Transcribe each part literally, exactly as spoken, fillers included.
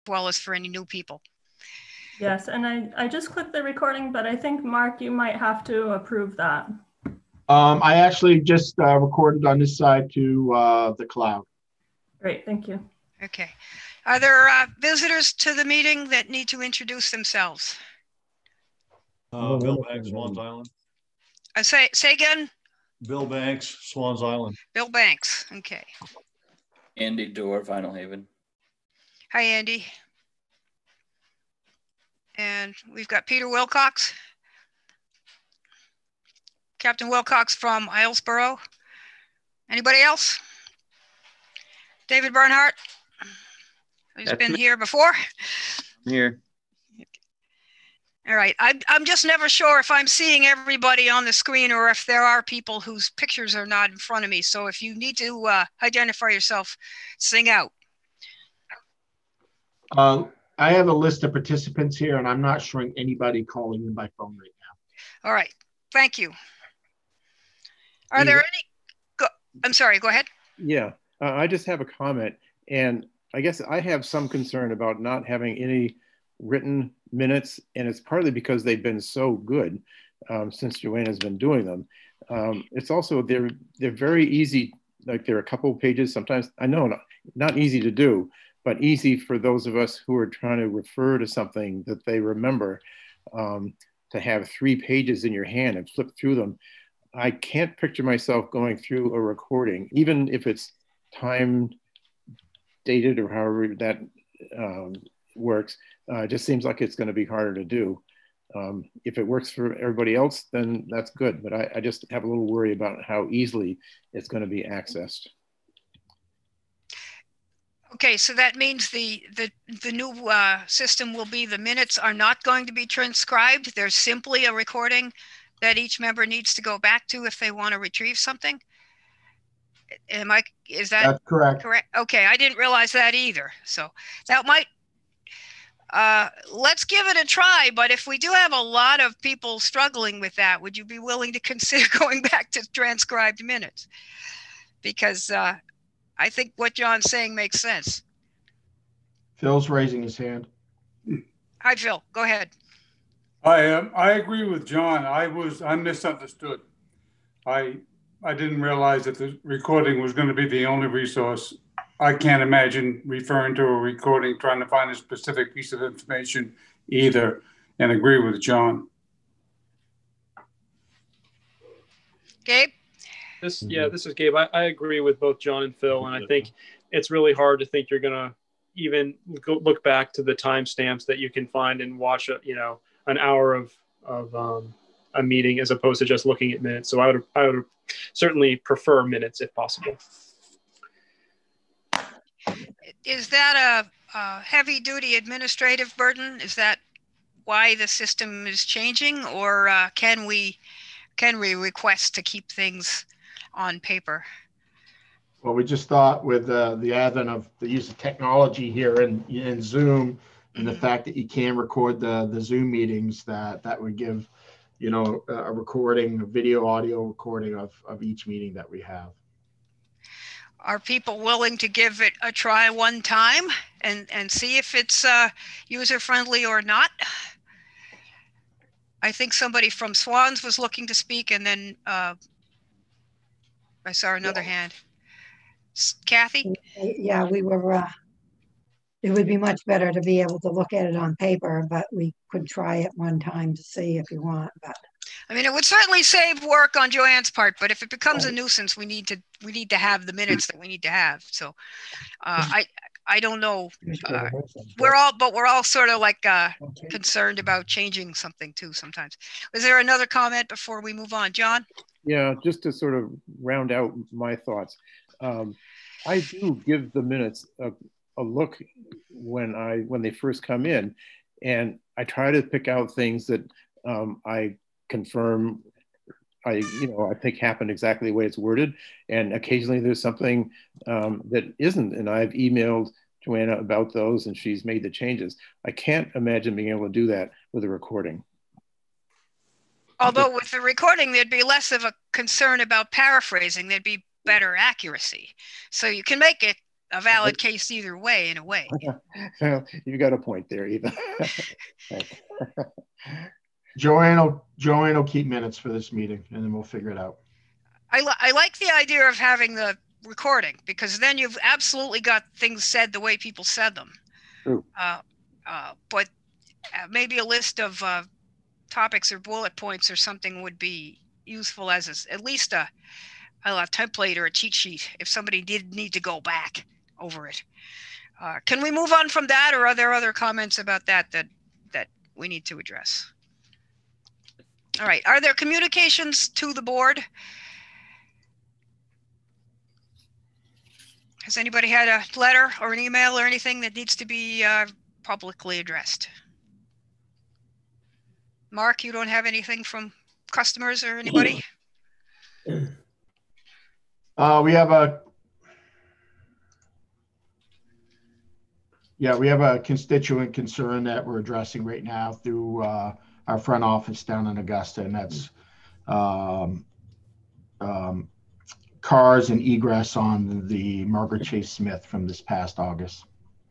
well as for any new people. Yes, and I, I just clicked the recording, but I think, Mark, you might have to approve that. Um, I actually just uh, recorded on this side to uh, the cloud. Great, thank you. Okay. Are there uh, visitors to the meeting that need to introduce themselves? Uh, Bill Banks, Swans Island. I say, say again? Bill Banks, Swans Island. Bill Banks, okay. Andy Dorr, Vinyl Haven. Hi, Andy. And we've got Peter Wilcox. Captain Wilcox from Islesboro. Anybody else? David Bernhardt, who's That's been me. here before. Here. All right, I'm, I'm just never sure if I'm seeing everybody on the screen or if there are people whose pictures are not in front of me. So if you need to uh, identify yourself, sing out. Uh, I have a list of participants here, and I'm not showing anybody calling in by phone right now. All right, thank you. Are there any, go, I'm sorry, go ahead. Yeah, uh, I just have a comment, and I guess I have some concern about not having any written minutes, and it's partly because they've been so good um, since Joanna's been doing them. Um, it's also, they're, they're very easy, like they're a couple of pages sometimes. I know not, not easy to do, but easy for those of us who are trying to refer to something that they remember, um, to have three pages in your hand and flip through them. I can't picture myself going through a recording, even if it's time dated or however that um, works. Uh, it just seems like it's going to be harder to do. Um, if it works for everybody else, then that's good. But I, I just have a little worry about how easily it's going to be accessed. Okay, so that means the the the new uh, system will be the minutes are not going to be transcribed. There's simply a recording that each member needs to go back to if they want to retrieve something. Am I, is that That's correct? Correct. Okay, I didn't realize that either. So that might, uh, let's give it a try. But if we do have a lot of people struggling with that, would you be willing to consider going back to transcribed minutes? Because uh, I think what John's saying makes sense. Phil's raising his hand. Hi, Phil. Go ahead. I um, I agree with John. I was I misunderstood. I I didn't realize that the recording was going to be the only resource. I can't imagine referring to a recording trying to find a specific piece of information either, and agree with John. Gabe? This yeah, this is Gabe. I, I agree with both John and Phil, and I think it's really hard to think you're gonna even go look back to the timestamps that you can find and watch a, you know, an hour of of um, a meeting as opposed to just looking at minutes. So I would I would certainly prefer minutes if possible. Is that a, a heavy duty administrative burden? Is that why the system is changing, or uh, can we can we request to keep things on paper? Well, we just thought with uh, the advent of the use of technology here in, in Zoom, and the fact that you can record the, the Zoom meetings, that that would give, you know, a recording, a video, audio recording of, of each meeting that we have. Are people willing to give it a try one time and, and see if it's uh, user-friendly or not? I think somebody from Swans was looking to speak, and then uh, I saw another hand. Kathy? Yeah, we were, uh, it would be much better to be able to look at it on paper, but we could try it one time to see if you want. But I mean, it would certainly save work on Joanne's part, but if it becomes a nuisance, we need to we need to have the minutes that we need to have. So uh, I I don't know. Uh, we're all, but we're all sort of like uh, concerned about changing something too sometimes. Was there another comment before we move on, John? Yeah, just to sort of round out my thoughts. Um, I do give the minutes a, a look when I when they first come in, and I try to pick out things that um, I confirm I you know I think happened exactly the way it's worded, and occasionally there's something um, that isn't, and I've emailed Joanna about those, and she's made the changes. I can't imagine being able to do that with a recording. Although with the recording, there'd be less of a concern about paraphrasing. There'd be better accuracy. So you can make it a valid case either way, in a way. Well, you got a point there, Eva. Joanne will, Joanne will keep minutes for this meeting and then we'll figure it out. I, li I like the idea of having the recording, because then you've absolutely got things said the way people said them. True. Uh, uh, but uh, maybe a list of uh, topics or bullet points or something would be useful as a, at least a, a template or a cheat sheet if somebody did need to go back over it. Uh, can we move on from that, or are there other comments about that that that we need to address? All right. Are there communications to the board? Has anybody had a letter or an email or anything that needs to be uh, publicly addressed? Mark, you don't have anything from customers or anybody? Uh, we have a, yeah, we have a constituent concern that we're addressing right now through uh, our front office down in Augusta, and that's um, um, cars and egress on the Margaret Chase Smith from this past August.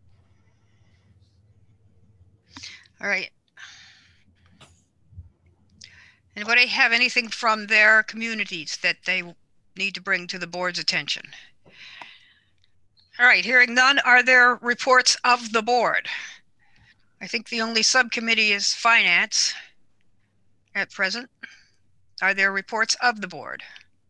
All right. Anybody have anything from their communities that they need to bring to the board's attention? All right, hearing none, are there reports of the board? I think the only subcommittee is finance at present. Are there reports of the board?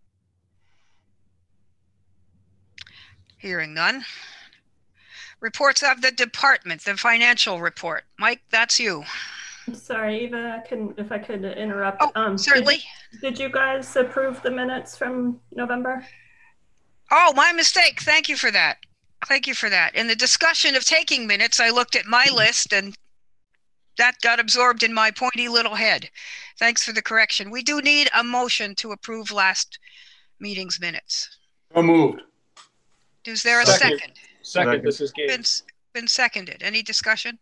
Hearing none. Reports of the department, the financial report. Mike, that's you. Sorry, Eva, I can, if I could interrupt. Oh, um, certainly. Did, did you guys approve the minutes from November? Oh, my mistake. Thank you for that. Thank you for that. In the discussion of taking minutes, I looked at my list and that got absorbed in my pointy little head. Thanks for the correction. We do need a motion to approve last meeting's minutes. So moved. Is there a Second. second? Second, this is Gabe. Been, been seconded. Any discussion?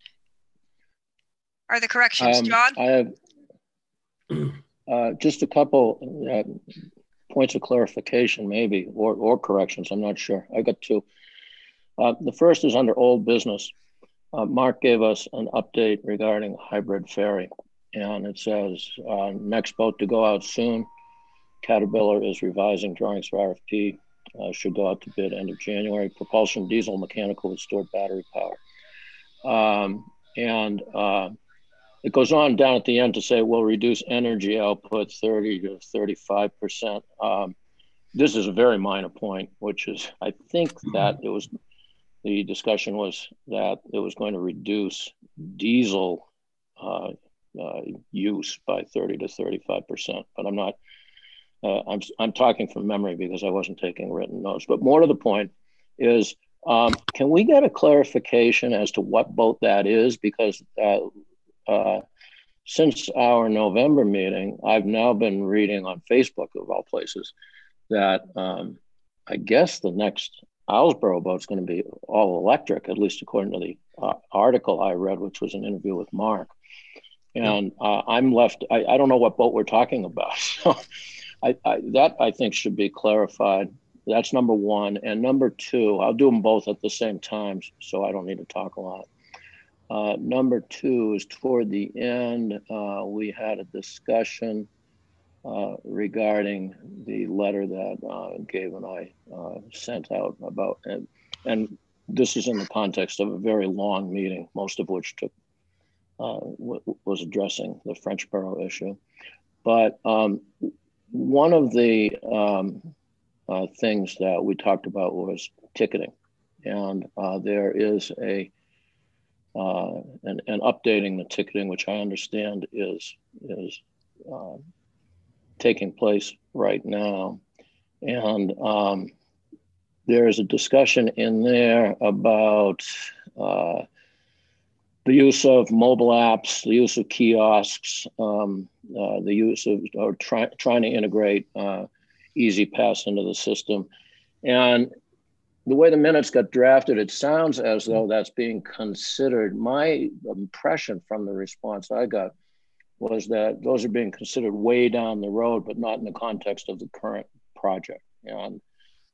Are the corrections, Um, John? I have uh, just a couple uh, points of clarification, maybe, or, or corrections. I'm not sure. I got two. Uh, the first is under old business. Uh, Mark gave us an update regarding hybrid ferry, and it says uh, next boat to go out soon. Caterpillar is revising drawings for R F P. Uh, should go out to bid end of January. Propulsion, diesel, mechanical with stored battery power. Um, and uh, it goes on down at the end to say we'll reduce energy output thirty to thirty-five percent. Um, this is a very minor point, which is, I think that it was, the discussion was that it was going to reduce diesel uh, uh, use by thirty to thirty-five percent, but I'm not, uh, I'm, I'm talking from memory because I wasn't taking written notes. But more to the point is, um, can we get a clarification as to what boat that is? Because uh, uh, since our November meeting, I've now been reading on Facebook, of all places, that um, I guess the next Islesboro boat's going to be all electric, at least according to the uh, article I read, which was an interview with Mark. And uh, I'm left, I, I don't know what boat we're talking about. So I, I, that I think should be clarified. That's number one. And number two, I'll do them both at the same time, so I don't need to talk a lot. Uh, number two is toward the end, uh, we had a discussion uh, regarding the letter that uh, Gabe and I uh, sent out about, and, and this is in the context of a very long meeting, most of which took uh, w was addressing the Frenchboro issue. But um, one of the um, uh, things that we talked about was ticketing, and uh, there is a Uh, and, and updating the ticketing, which I understand is is uh, taking place right now. And um, there is a discussion in there about uh, the use of mobile apps, the use of kiosks, um, uh, the use of or try, trying to integrate uh, E-ZPass into the system. And the way the minutes got drafted, it sounds as though that's being considered. My impression from the response I got was that those are being considered way down the road, but not in the context of the current project. And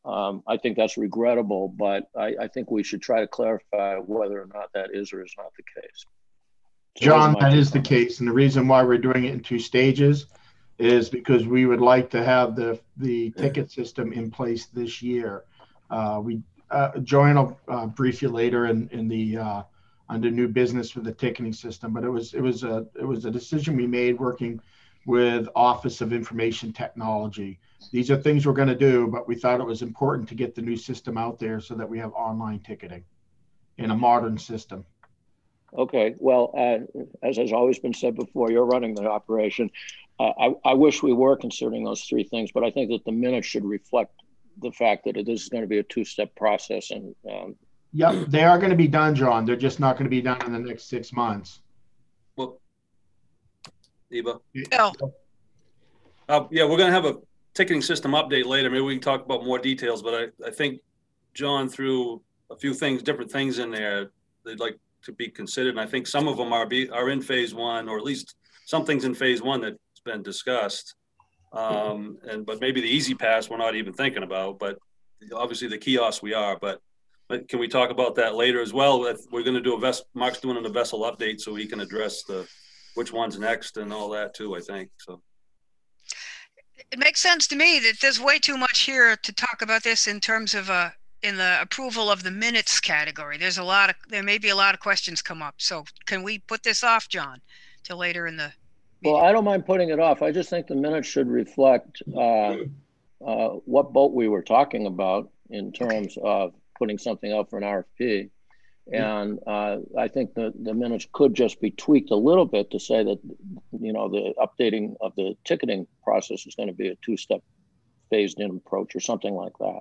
Um, I think that's regrettable, but I, I think we should try to clarify whether or not that is or is not the case. So John, those are my that two is the comments. case. And the reason why we're doing it in two stages is because we would like to have the, the ticket system in place this year. Uh, we, uh, Joanne will uh, brief you later in, in the, uh, under new business for the ticketing system, but it was, it was a, it was a decision we made working with Office of Information Technology. These are things we're going to do, but we thought it was important to get the new system out there so that we have online ticketing in a modern system. Okay, well, uh, as has always been said before, you're running the operation. Uh, I, I wish we were considering those three things, but I think that the minutes should reflect the fact that it is going to be a two-step process. And um, Yep, they are going to be done, John. They're just not going to be done in the next six months. Well, Eva. No. Uh, yeah, we're going to have a ticketing system update later. Maybe we can talk about more details, but I, I think John threw a few things, different things in there they'd like to be considered. And I think some of them are be, are in phase one, or at least some things in phase one that's been discussed. Um, and, but maybe the easy pass we're not even thinking about, but obviously the kiosks we are, but, but can we talk about that later as well? We're going to do a vessel, Mark's doing a vessel update so he can address the, which one's next and all that too, I think. So it makes sense to me that there's way too much here to talk about this in terms of uh in the approval of the minutes category. There's a lot of, there may be a lot of questions come up. So can we put this off, John, till later in the meeting? Well, I don't mind putting it off. I just think the minutes should reflect uh, uh, what boat we were talking about in terms of putting something out for an R F P. And uh, I think the, the minutes could just be tweaked a little bit to say that, you know, the updating of the ticketing process is going to be a two-step phased in approach or something like that.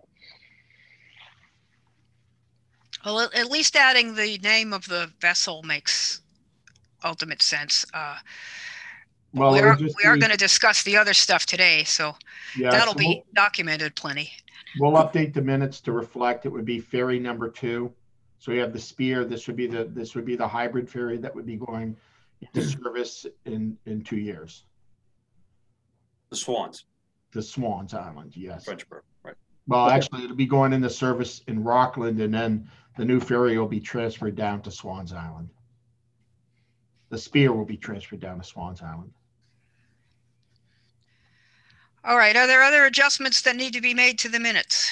Well, at least adding the name of the vessel makes ultimate sense. Uh, Well, we it are, would just we are be- going to discuss the other stuff today, so Yeah, that'll so be we'll- documented plenty. We'll update the minutes to reflect, it would be ferry number two. So we have the Spear, this would be the, this would be the hybrid ferry that would be going into service in, in two years. the Swans, The Swans Island, yes. Frenchburg, right? Well, actually, it'll be going into service in Rockland, and then the new ferry will be transferred down to Swans Island. The Spear will be transferred down to Swans Island. All right, are there other adjustments that need to be made to the minutes?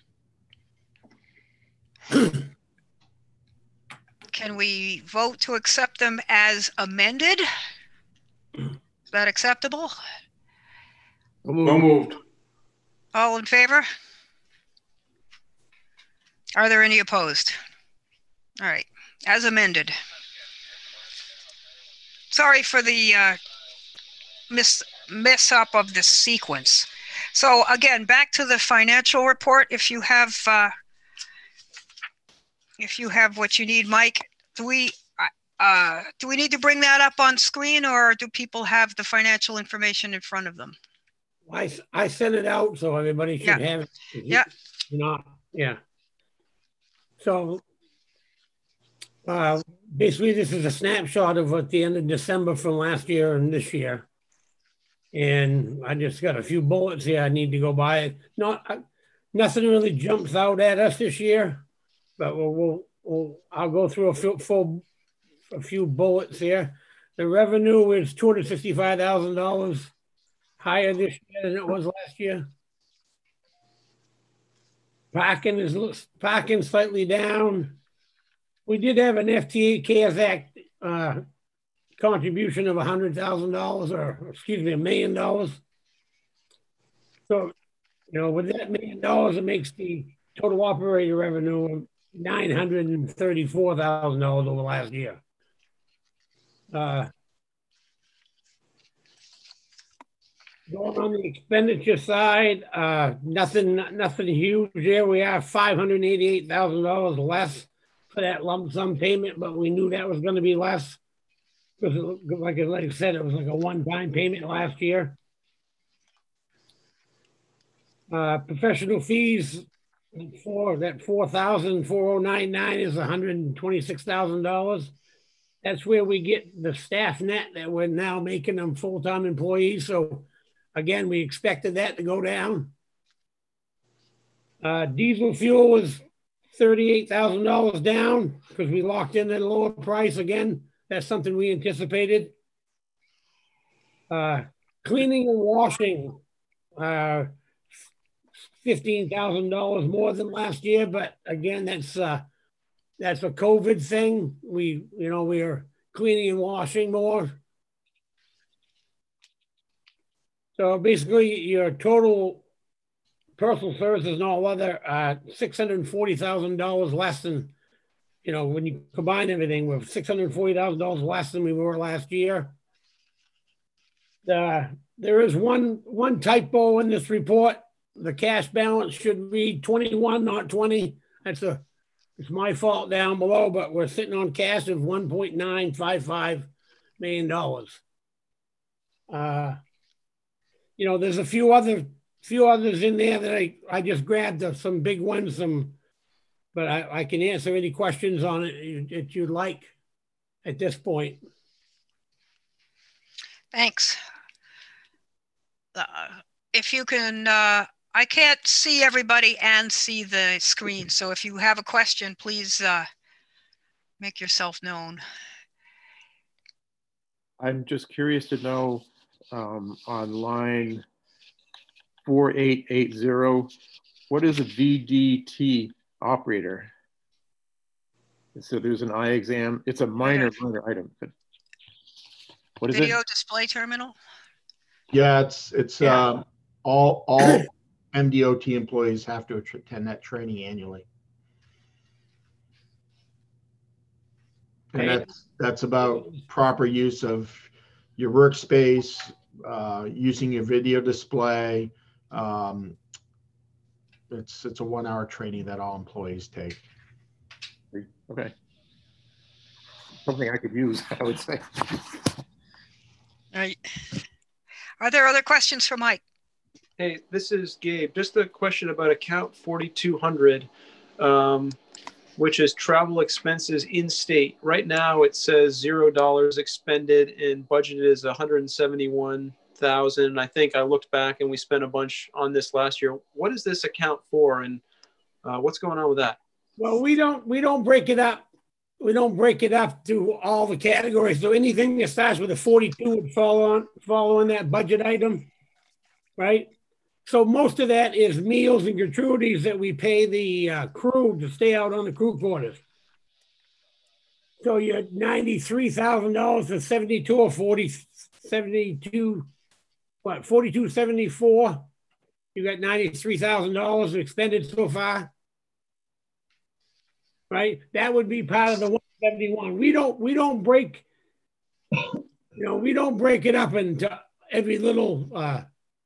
Can we vote to accept them as amended? Is that acceptable? So moved. All in favor? Are there any opposed? All right, as amended. Sorry for the uh, miss, mess up of the sequence. So again, back to the financial report. If you have, uh, if you have what you need, Mike, do we, uh, do we need to bring that up on screen, or do people have the financial information in front of them? I, I sent it out, so everybody should Yeah. have it. Yeah. You know, yeah. So uh, basically, this is a snapshot of what the end of December from last year and this year. And I just got a few bullets here I need to go by. Not uh, nothing really jumps out at us this year, but we'll, we'll, we'll I'll go through a few, full, a few bullets here. The revenue is two hundred sixty-five thousand dollars higher this year than it was last year. Parking is parking slightly down. We did have an F T A CARES Act uh, contribution of one hundred thousand dollars, or excuse me, a million dollars. So, you know, with that million dollars, it makes the total operating revenue of nine hundred thirty-four thousand dollars over last year. Uh, Going on the expenditure side, uh, nothing, nothing huge there. We are five hundred eighty-eight thousand dollars less for that lump sum payment, but we knew that was going to be less because, it, like, like I said, it was like a one-time payment last year. Uh, professional fees for that four thousand four hundred ninety-nine is one hundred twenty-six thousand dollars. That's where we get the staff net that we're now making them full-time employees. So again, we expected that to go down. Uh, diesel fuel was thirty-eight thousand dollars down because we locked in at a lower price again. That's something we anticipated. Uh, cleaning and washing, uh, fifteen thousand dollars more than last year, but again, that's uh, that's a COVID thing. We, you know, we are cleaning and washing more. So basically, your total personal services and all other uh, six hundred forty thousand dollars less than, you know, when you combine everything, we're six hundred forty thousand dollars less than we were last year. Uh, there is one one typo in this report. The cash balance should read twenty-one, not twenty. That's a, it's my fault down below, but we're sitting on cash of one point nine five five million dollars. Uh, you know, there's a few other few others in there that I, I just grabbed uh, some big ones, some, but I, I can answer any questions on it that you'd like at this point. Thanks. Uh, if you can, uh, I can't see everybody and see the screen. So if you have a question, please uh, make yourself known. I'm just curious to know um, on line four eight eight zero, what is a V D T operator? So there's an eye exam. It's a minor, minor item, but what is it? Video display terminal? Yeah, it's it's Yeah. um, all all M D O T employees have to attend that training annually, and Okay. that's that's about proper use of your workspace, uh, using your video display. Um, it's it's a one-hour training that all employees take. Okay. Something I could use, I would say. All right. Are there other questions for Mike? Hey, this is Gabe. Just a question about account forty-two hundred, um, which is travel expenses in state. Right now it says zero dollars expended and budgeted is one hundred seventy-one thousand. I think I looked back and we spent a bunch on this last year. What is this account for, and uh, what's going on with that? Well, we don't we don't break it up. We don't break it up to all the categories. So anything that starts with a forty-two would fall on fall on that budget item, right? So most of that is meals and gratuities that we pay the uh, crew to stay out on the crew quarters. So you're ninety-three thousand dollars to seventy-two or forty, seventy-two, what, forty-two seventy-four. You got ninety-three thousand dollars expended so far. Right? That would be part of the one seventy-one. We don't we don't break, you know, we don't break it up into every little uh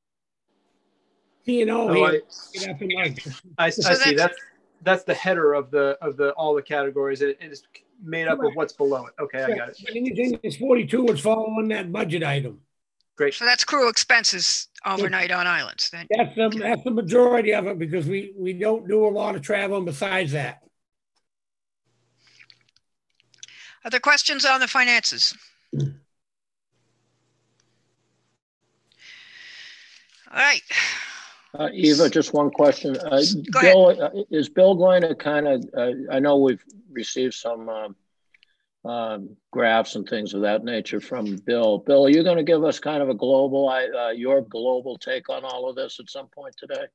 you know, Oh, I, it up in like, I, I So see. that's- That's that's the header of the of the all the categories. It, it is made up of what's below it. Okay, I got it. anything that's forty-two would fall on that budget item. Great. So that's crew expenses overnight on islands then. That's the that's the majority of it because we we don't do a lot of traveling besides that. Other questions on the finances? All right. Uh, Eva, just one question. Uh, Go Bill, uh, is Bill going to kind of, uh, I know we've received some um, um, graphs and things of that nature from Bill. Bill, are you going to give us kind of a global, uh, your global take on all of this at some point today?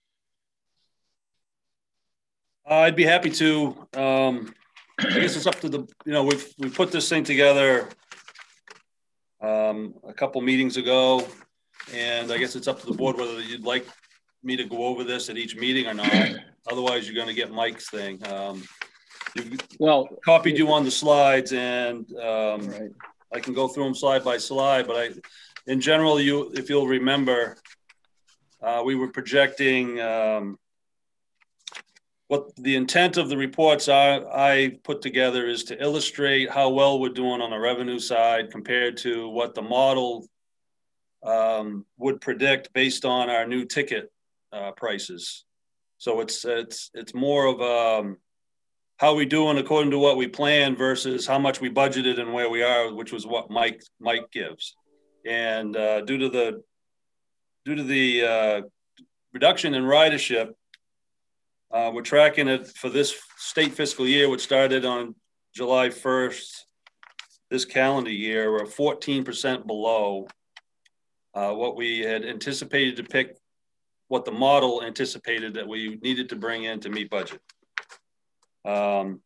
Uh, I'd be happy to. Um, I guess it's up to the, you know, we've, we put this thing together um, a couple meetings ago, and I guess it's up to the board whether you'd like me to go over this at each meeting or not. Otherwise, you're going to get Mike's thing. Um, well, copied you on the slides, and um, right. I can go through them slide by slide. But I, in general, you, if you'll remember, uh, we were projecting um, what the intent of the reports are, I put together is to illustrate how well we're doing on the revenue side compared to what the model um, would predict based on our new ticket uh, prices. So it's it's it's more of um, how we doing according to what we planned versus how much we budgeted and where we are, which was what Mike Mike gives. And uh, due to the due to the uh, reduction in ridership, Uh, we're tracking it for this state fiscal year, which started on July first. This calendar year, we're fourteen percent below uh, what we had anticipated to pick, what the model anticipated that we needed to bring in to meet budget. Um,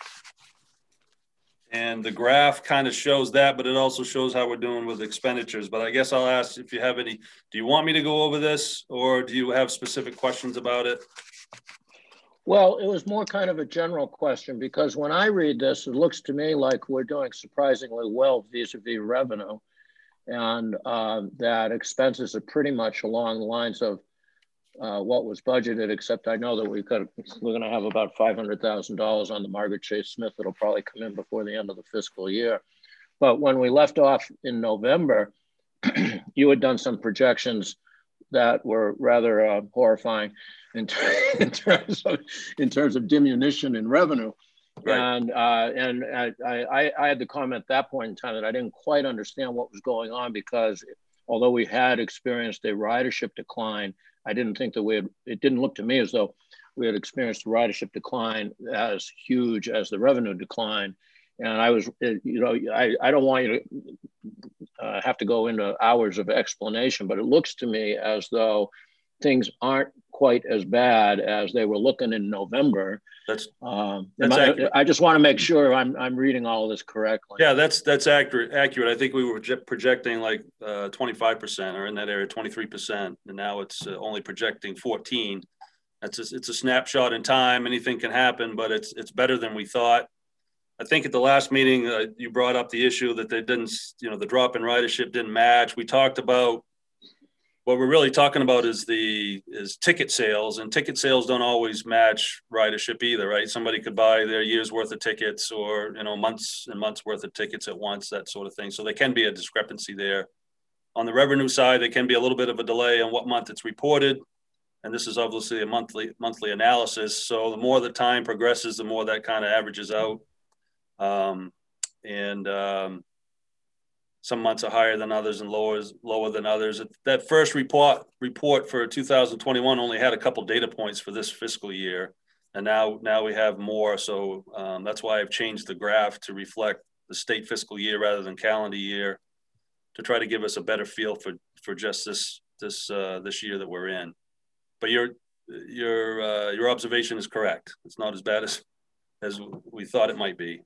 and the graph kind of shows that, but it also shows how we're doing with expenditures. But I guess I'll ask if you have any, do you want me to go over this, or do you have specific questions about it? Well, it was more kind of a general question, because when I read this, it looks to me like we're doing surprisingly well vis-a-vis revenue, and uh, that expenses are pretty much along the lines of uh, what was budgeted, except I know that we've got, we're going to have about five hundred thousand dollars on the Margaret Chase Smith that'll probably come in before the end of the fiscal year. But when we left off in November, you had done some projections that were rather uh, horrifying in, in terms of in terms of diminution in revenue. Right. And uh, and I, I I had to comment at that point in time that I didn't quite understand what was going on, because although we had experienced a ridership decline, I didn't think that we had, it didn't look to me as though we had experienced a ridership decline as huge as the revenue decline. And I was, you know, I, I don't want you to uh, have to go into hours of explanation, but it looks to me as though things aren't quite as bad as they were looking in November. That's, um, that's I, accurate. I just want to make sure I'm, I'm reading all of this correctly. Yeah, that's that's accurate. Accurate. I think we were projecting like uh, twenty-five percent, or in that area, twenty-three percent, and now it's uh, only projecting fourteen. That's a, it's a snapshot in time. Anything can happen, but it's it's better than we thought. I think at the last meeting, uh, you brought up the issue that they didn't, you know, the drop in ridership didn't match. We talked about, what we're really talking about is the is ticket sales, and ticket sales don't always match ridership either, right? Somebody could buy their year's worth of tickets, or, you know, months and months worth of tickets at once, that sort of thing. So there can be a discrepancy there. On the revenue side, there can be a little bit of a delay on what month it's reported. And this is obviously a monthly monthly analysis. So the more the time progresses, the more that kind of averages out. Um, and um, some months are higher than others and lower lower than others. That first report report for two thousand twenty-one only had a couple data points for this fiscal year, and now now we have more. So um, that's why I've changed the graph to reflect the state fiscal year rather than calendar year, to try to give us a better feel for for just this this uh, this year that we're in. But your your uh, your observation is correct. It's not as bad as as we thought it might be.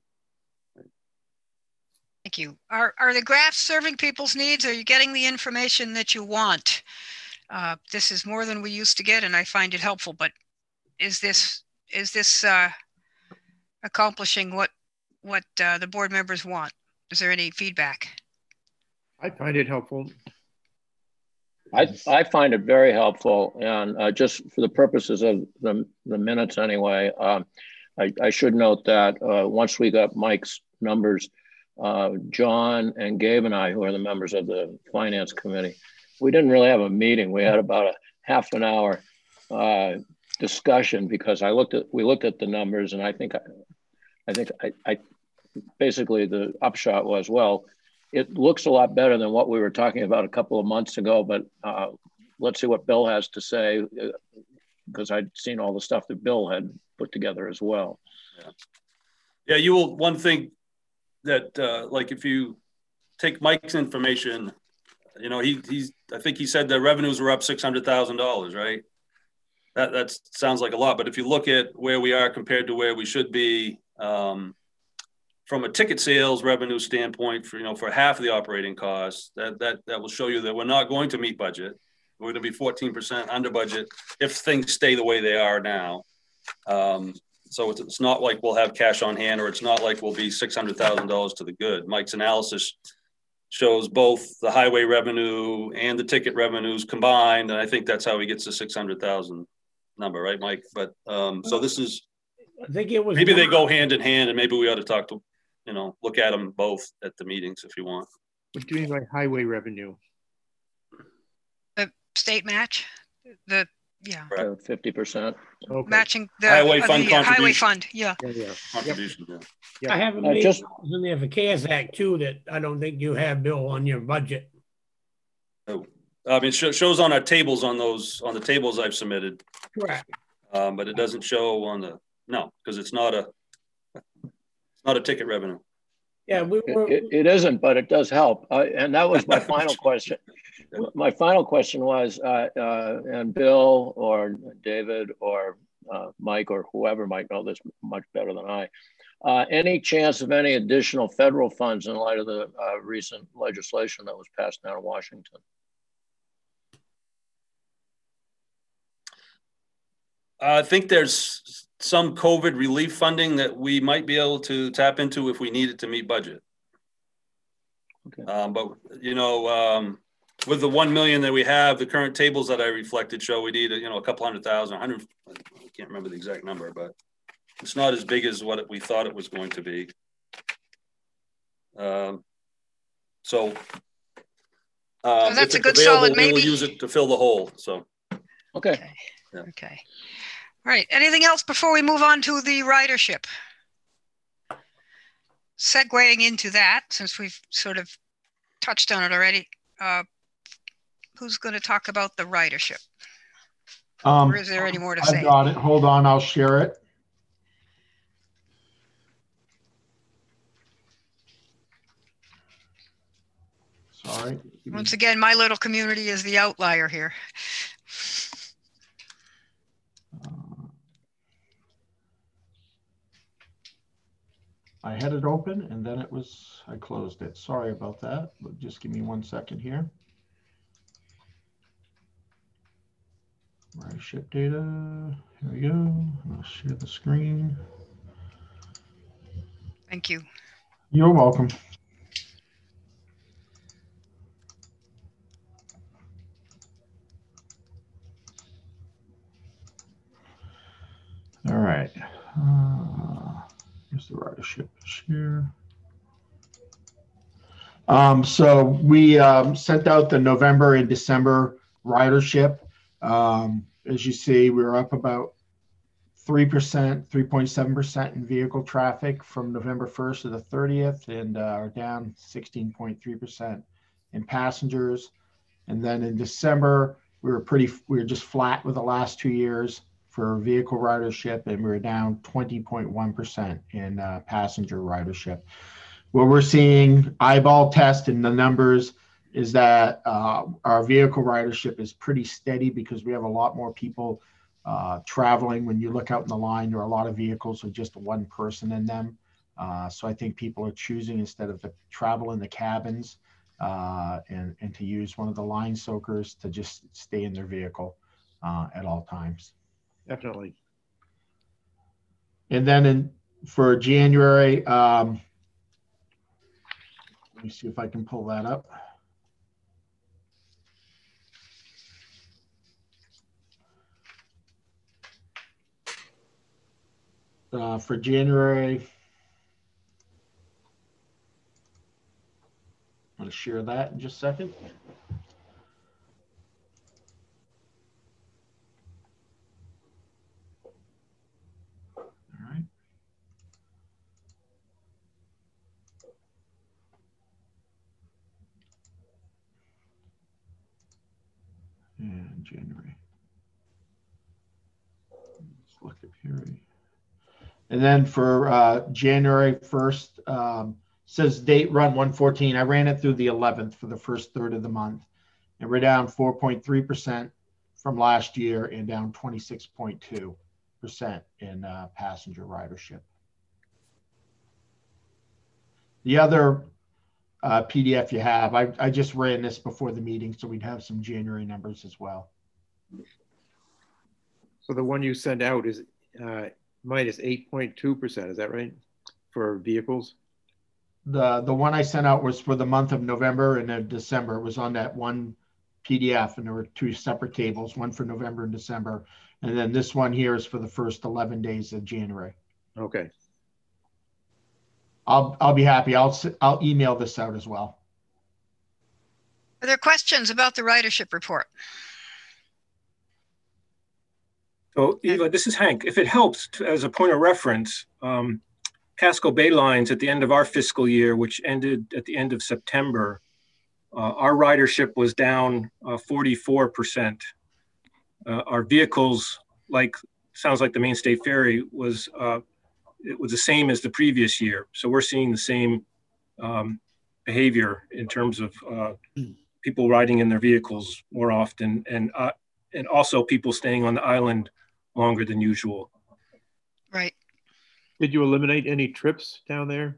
Thank you. Are, are the graphs serving people's needs? Are you getting the information that you want? Uh, this is more than we used to get, and I find it helpful, but is this, is this uh, accomplishing what, what uh, the board members want? Is there any feedback? I find it helpful. I, I find it very helpful, and uh, just for the purposes of the, the minutes anyway, um, I, I should note that uh, once we got Mike's numbers, uh, John and Gabe and I, who are the members of the finance committee, we didn't really have a meeting. We had about a half an hour uh, discussion, because I looked at we looked at the numbers, and I think I, I think I, I basically the upshot was, well, it looks a lot better than what we were talking about a couple of months ago, but uh, let's see what Bill has to say, because I'd seen all the stuff that Bill had put together as well. Yeah, yeah, you will, one thing that, uh, like if you take Mike's information, you know, he, he's, I think he said the revenues were up six hundred thousand dollars, right? That, that sounds like a lot, but if you look at where we are compared to where we should be, um, from a ticket sales revenue standpoint, for, you know, for half of the operating costs, that, that, that will show you that we're not going to meet budget. We're going to be fourteen percent under budget if things stay the way they are now. Um, so it's, it's not like we'll have cash on hand, or it's not like we'll be six hundred thousand dollars to the good. Mike's analysis shows both the highway revenue and the ticket revenues combined, and I think that's how he gets the six hundred thousand number, right, Mike? But um, so this is, I think it was, maybe they go hand in hand, and maybe we ought to talk to, you know, look at them both at the meetings if you want. What do you mean by highway revenue? The state match, the, yeah. fifty percent. Okay. Matching the highway uh, fund the, uh, highway contribution. fund, yeah. Yeah, yeah. Contribution, yeah. Yeah. I have a Uh, meeting just- in there for CARES Act too that I don't think you have, Bill, on your budget. Oh, I mean, it sh- shows on our tables, on those, on the tables I've submitted. Correct. Um, but it doesn't show on the, no, because it's not a, it's not a ticket revenue. Yeah, we, It, it, it isn't, but it does help. Uh, and that was my final question. My final question was, uh, uh, and Bill or David or uh, Mike or whoever might know this much better than I, uh, any chance of any additional federal funds in light of the uh, recent legislation that was passed down in Washington? I think there's some COVID relief funding that we might be able to tap into if we need it to meet budget. Okay. Um, but, you know, um, with the one million that we have, the current tables that I reflected show we need, you know, a couple hundred thousand, a hundred, I can't remember the exact number, but it's not as big as what it, we thought it was going to be. Um, so, um, So that's if a good it's available, solid we maybe. will use it to fill the hole. So, Okay. Okay. Yeah. Okay. All right. Anything else before we move on to the ridership? Segueing into that, since we've sort of touched on it already, uh, who's going to talk about the ridership? Um, Or is there any more to I've say? got it. Hold on, I'll share it. Sorry. Once again, my little community is the outlier here. I had it open and then it was, I closed it. Sorry about that, but just give me one second here. Ridership data, here we go. I'll share the screen. Thank you. You're welcome. All right. Uh, here's the ridership share. Um, so we um, sent out the November and December ridership. Um, as you see, we were up about three percent, three point seven percent in vehicle traffic from November first to the thirtieth, and uh, are down sixteen point three percent in passengers. And then in December, we were pretty, we were just flat with the last two years for vehicle ridership, and we were down twenty point one percent in uh, passenger ridership. What we're seeing, eyeball test in the numbers, is that uh, our vehicle ridership is pretty steady because we have a lot more people uh, traveling. When you look out in the line, there are a lot of vehicles with just one person in them. Uh, so I think people are choosing, instead of to travel in the cabins uh, and, and to use one of the line soakers, to just stay in their vehicle uh, at all times. Definitely. And then in, for January, um, let me see if I can pull that up. Uh, for January, I'm going to share that in just a second. All right. And January. Let's look at here. And then for uh, January first, um, says date run one fourteen. I ran it through the eleventh for the first third of the month. And we're down four point three percent from last year and down twenty-six point two percent in uh, passenger ridership. The other uh, P D F you have, I, I just ran this before the meeting, so we'd have some January numbers as well. So the one you sent out is uh, minus eight point two percent, is that right? For vehicles? The, the one I sent out was for the month of November and then December. It was on that one P D F, and there were two separate tables, one for November and December. And then this one here is for the first eleven days of January. Okay. I'll, I'll be happy. I'll, I'll email this out as well. Are there questions about the ridership report? So Eva, this is Hank. If it helps, as a point of reference, um, Casco Bay Lines at the end of our fiscal year, which ended at the end of September, uh, our ridership was down uh, forty-four percent. Uh, our vehicles, like sounds like the Maine State Ferry was, uh, it was the same as the previous year. So we're seeing the same um, behavior in terms of uh, people riding in their vehicles more often, and uh, and also people staying on the island longer than usual. Right. Did you eliminate any trips down there?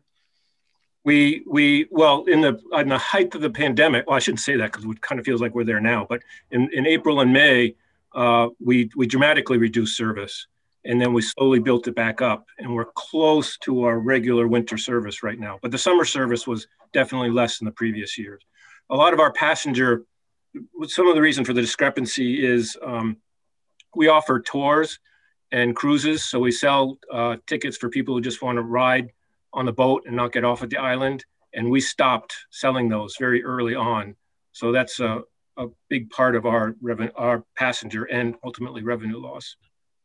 We, we well, in the in the height of the pandemic, well, I shouldn't say that because it kind of feels like we're there now, but in, in April and May, uh, we, we dramatically reduced service, and then we slowly built it back up, and we're close to our regular winter service right now. But the summer service was definitely less than the previous years. A lot of our passenger, some of the reason for the discrepancy is um, we offer tours and cruises. So we sell uh, tickets for people who just want to ride on the boat and not get off at the island. And we stopped selling those very early on. So that's a, a big part of our revenue, our passenger and ultimately revenue loss.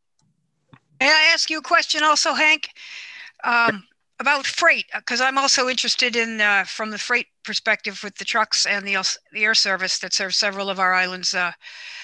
May I ask you a question also, Hank? Um, about freight, because I'm also interested in, uh, from the freight perspective with the trucks and the, the air service that serves several of our islands. Uh,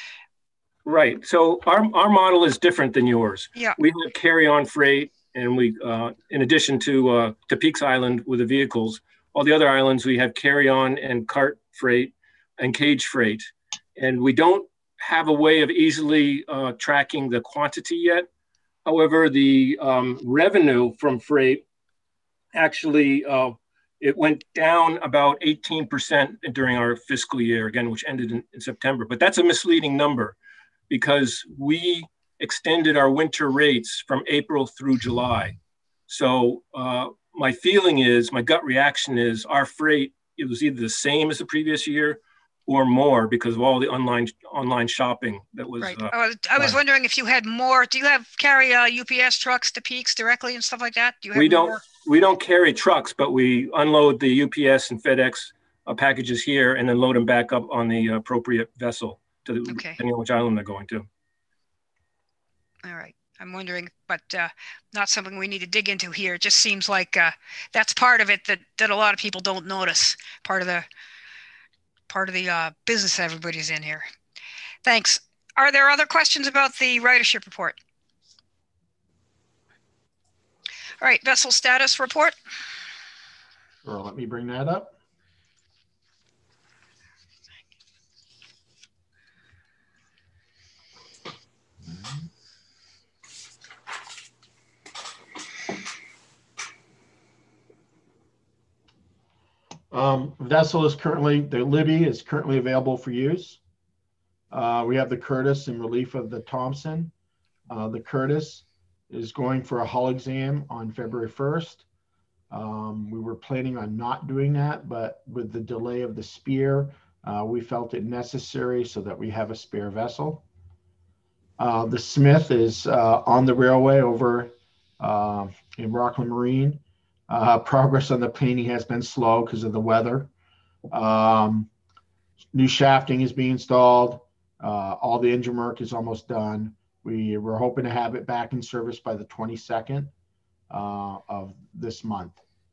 right. So our, our model is different than yours. Yeah. We have carry-on freight, and we, uh, in addition to uh, to Peaks Island with the vehicles, all the other islands, we have carry-on and cart freight and cage freight. And we don't have a way of easily uh, tracking the quantity yet. However, the um, revenue from freight actually, uh, it went down about eighteen percent during our fiscal year, again, which ended in, in September. But that's a misleading number because we extended our winter rates from April through July. So uh, my feeling is, my gut reaction is our freight, it was either the same as the previous year or more because of all the online online shopping that was. Right. Uh, I was, I was wondering if you had more. Do you have carry uh, U P S trucks to Peaks directly and stuff like that? Do you have we don't. more? We don't carry trucks, but we unload the U P S and FedEx uh, packages here and then load them back up on the appropriate vessel to the, okay. depending on which island they're going to. All right. I'm wondering, but uh, not something we need to dig into here. It just seems like uh, that's part of it that that a lot of people don't notice. Part of the part of the uh, business everybody's in here. Thanks. Are there other questions about the ridership report? All right, vessel status report. Sure, let me bring that up. Um, vessel is currently, the Libby is currently available for use. Uh, we have the Curtis in relief of the Thompson. Uh, the Curtis is going for a hull exam on February first. Um, we were planning on not doing that, but with the delay of the Spear, uh, we felt it necessary so that we have a spare vessel. Uh, the Smith is uh, on the railway over uh, in Rockland Marine. Uh, progress on the painting has been slow because of the weather. Um, new shafting is being installed. Uh, all the engine work is almost done. We were hoping to have it back in service by the twenty-second uh, of this month.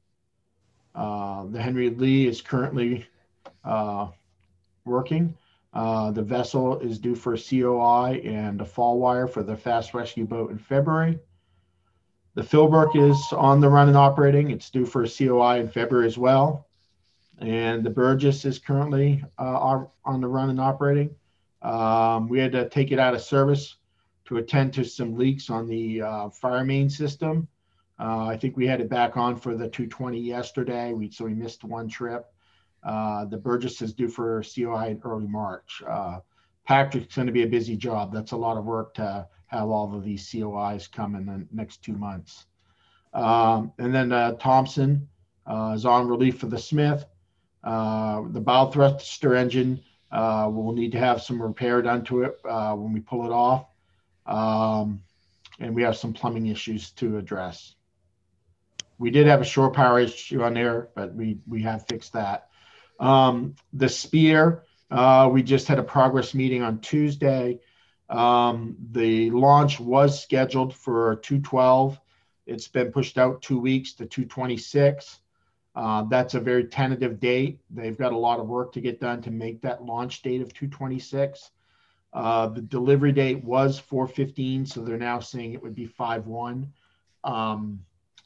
Uh, the Henry Lee is currently uh, working. Uh, the vessel is due for a C O I and a fall wire for the fast rescue boat in February. The Philbrook is on the run and operating. It's due for a C O I in February as well. And the Burgess is currently uh, on the run and operating. Um, we had to take it out of service to attend to some leaks on the uh, fire main system. Uh, I think we had it back on for the two twenty yesterday, we, so we missed one trip. Uh, the Burgess is due for C O I in early March. Uh, Patrick's going to be a busy job. That's a lot of work to have all of these C O Is come in the next two months. Um, and then uh, Thompson uh, is on relief for the Smith. Uh, the bow thruster engine uh, will need to have some repair done to it uh, when we pull it off. Um, and we have some plumbing issues to address. We did have a shore power issue on there, but we, we have fixed that. Um, the Spear, uh, we just had a progress meeting on Tuesday. Um, the launch was scheduled for two twelve. It's been pushed out two weeks to two twenty-six. Uh, that's a very tentative date. They've got a lot of work to get done to make that launch date of two twenty-six. Uh, the delivery date was four fifteen, so they're now saying it would be five one. Um,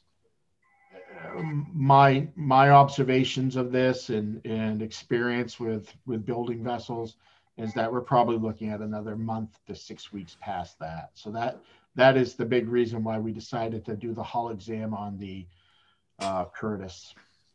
my my observations of this and and experience with with building vessels is that we're probably looking at another month to six weeks past that. So that that is the big reason why we decided to do the hull exam on the uh, Curtis.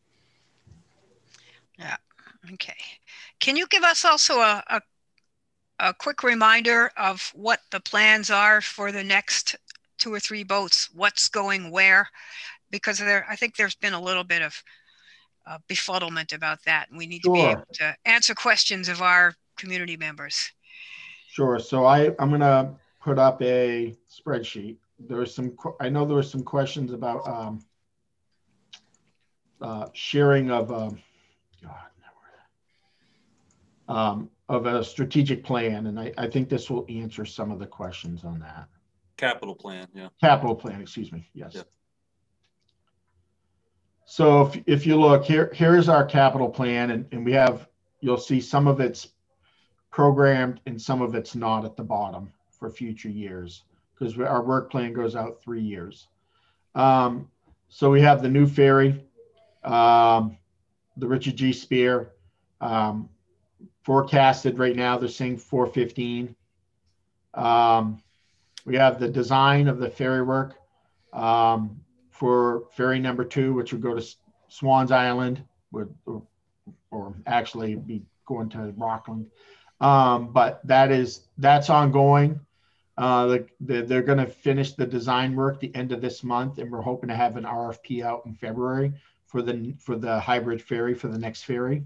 Yeah. Okay. Can you give us also a, a a quick reminder of what the plans are for the next two or three boats? What's going where? Because there, I think there's been a little bit of uh, befuddlement about that, and we need Sure. to be able to answer questions of our community members. Sure. So I, I'm going to put up a spreadsheet. There was some, I know there were some questions about um, uh, sharing of, um, God, um, of a strategic plan. And I, I think this will answer some of the questions on that. Capital plan, yeah. Capital plan, excuse me. Yes. Yeah. So if, if you look here, here's our capital plan, and, and we have, you'll see some of it's programmed and some of it's not at the bottom for future years, because our work plan goes out three years. Um, so we have the new ferry, um, the Richard G. Spear, um, forecasted right now, they're saying four fifteen. Um, we have the design of the ferry work um, for ferry number two, which would go to Swans Island, would, or, or actually be going to Rockland. Um, but that is, that's ongoing. Uh, the, the, they're going to finish the design work the end of this month, and we're hoping to have an R F P out in February for the, for the hybrid ferry for the next ferry.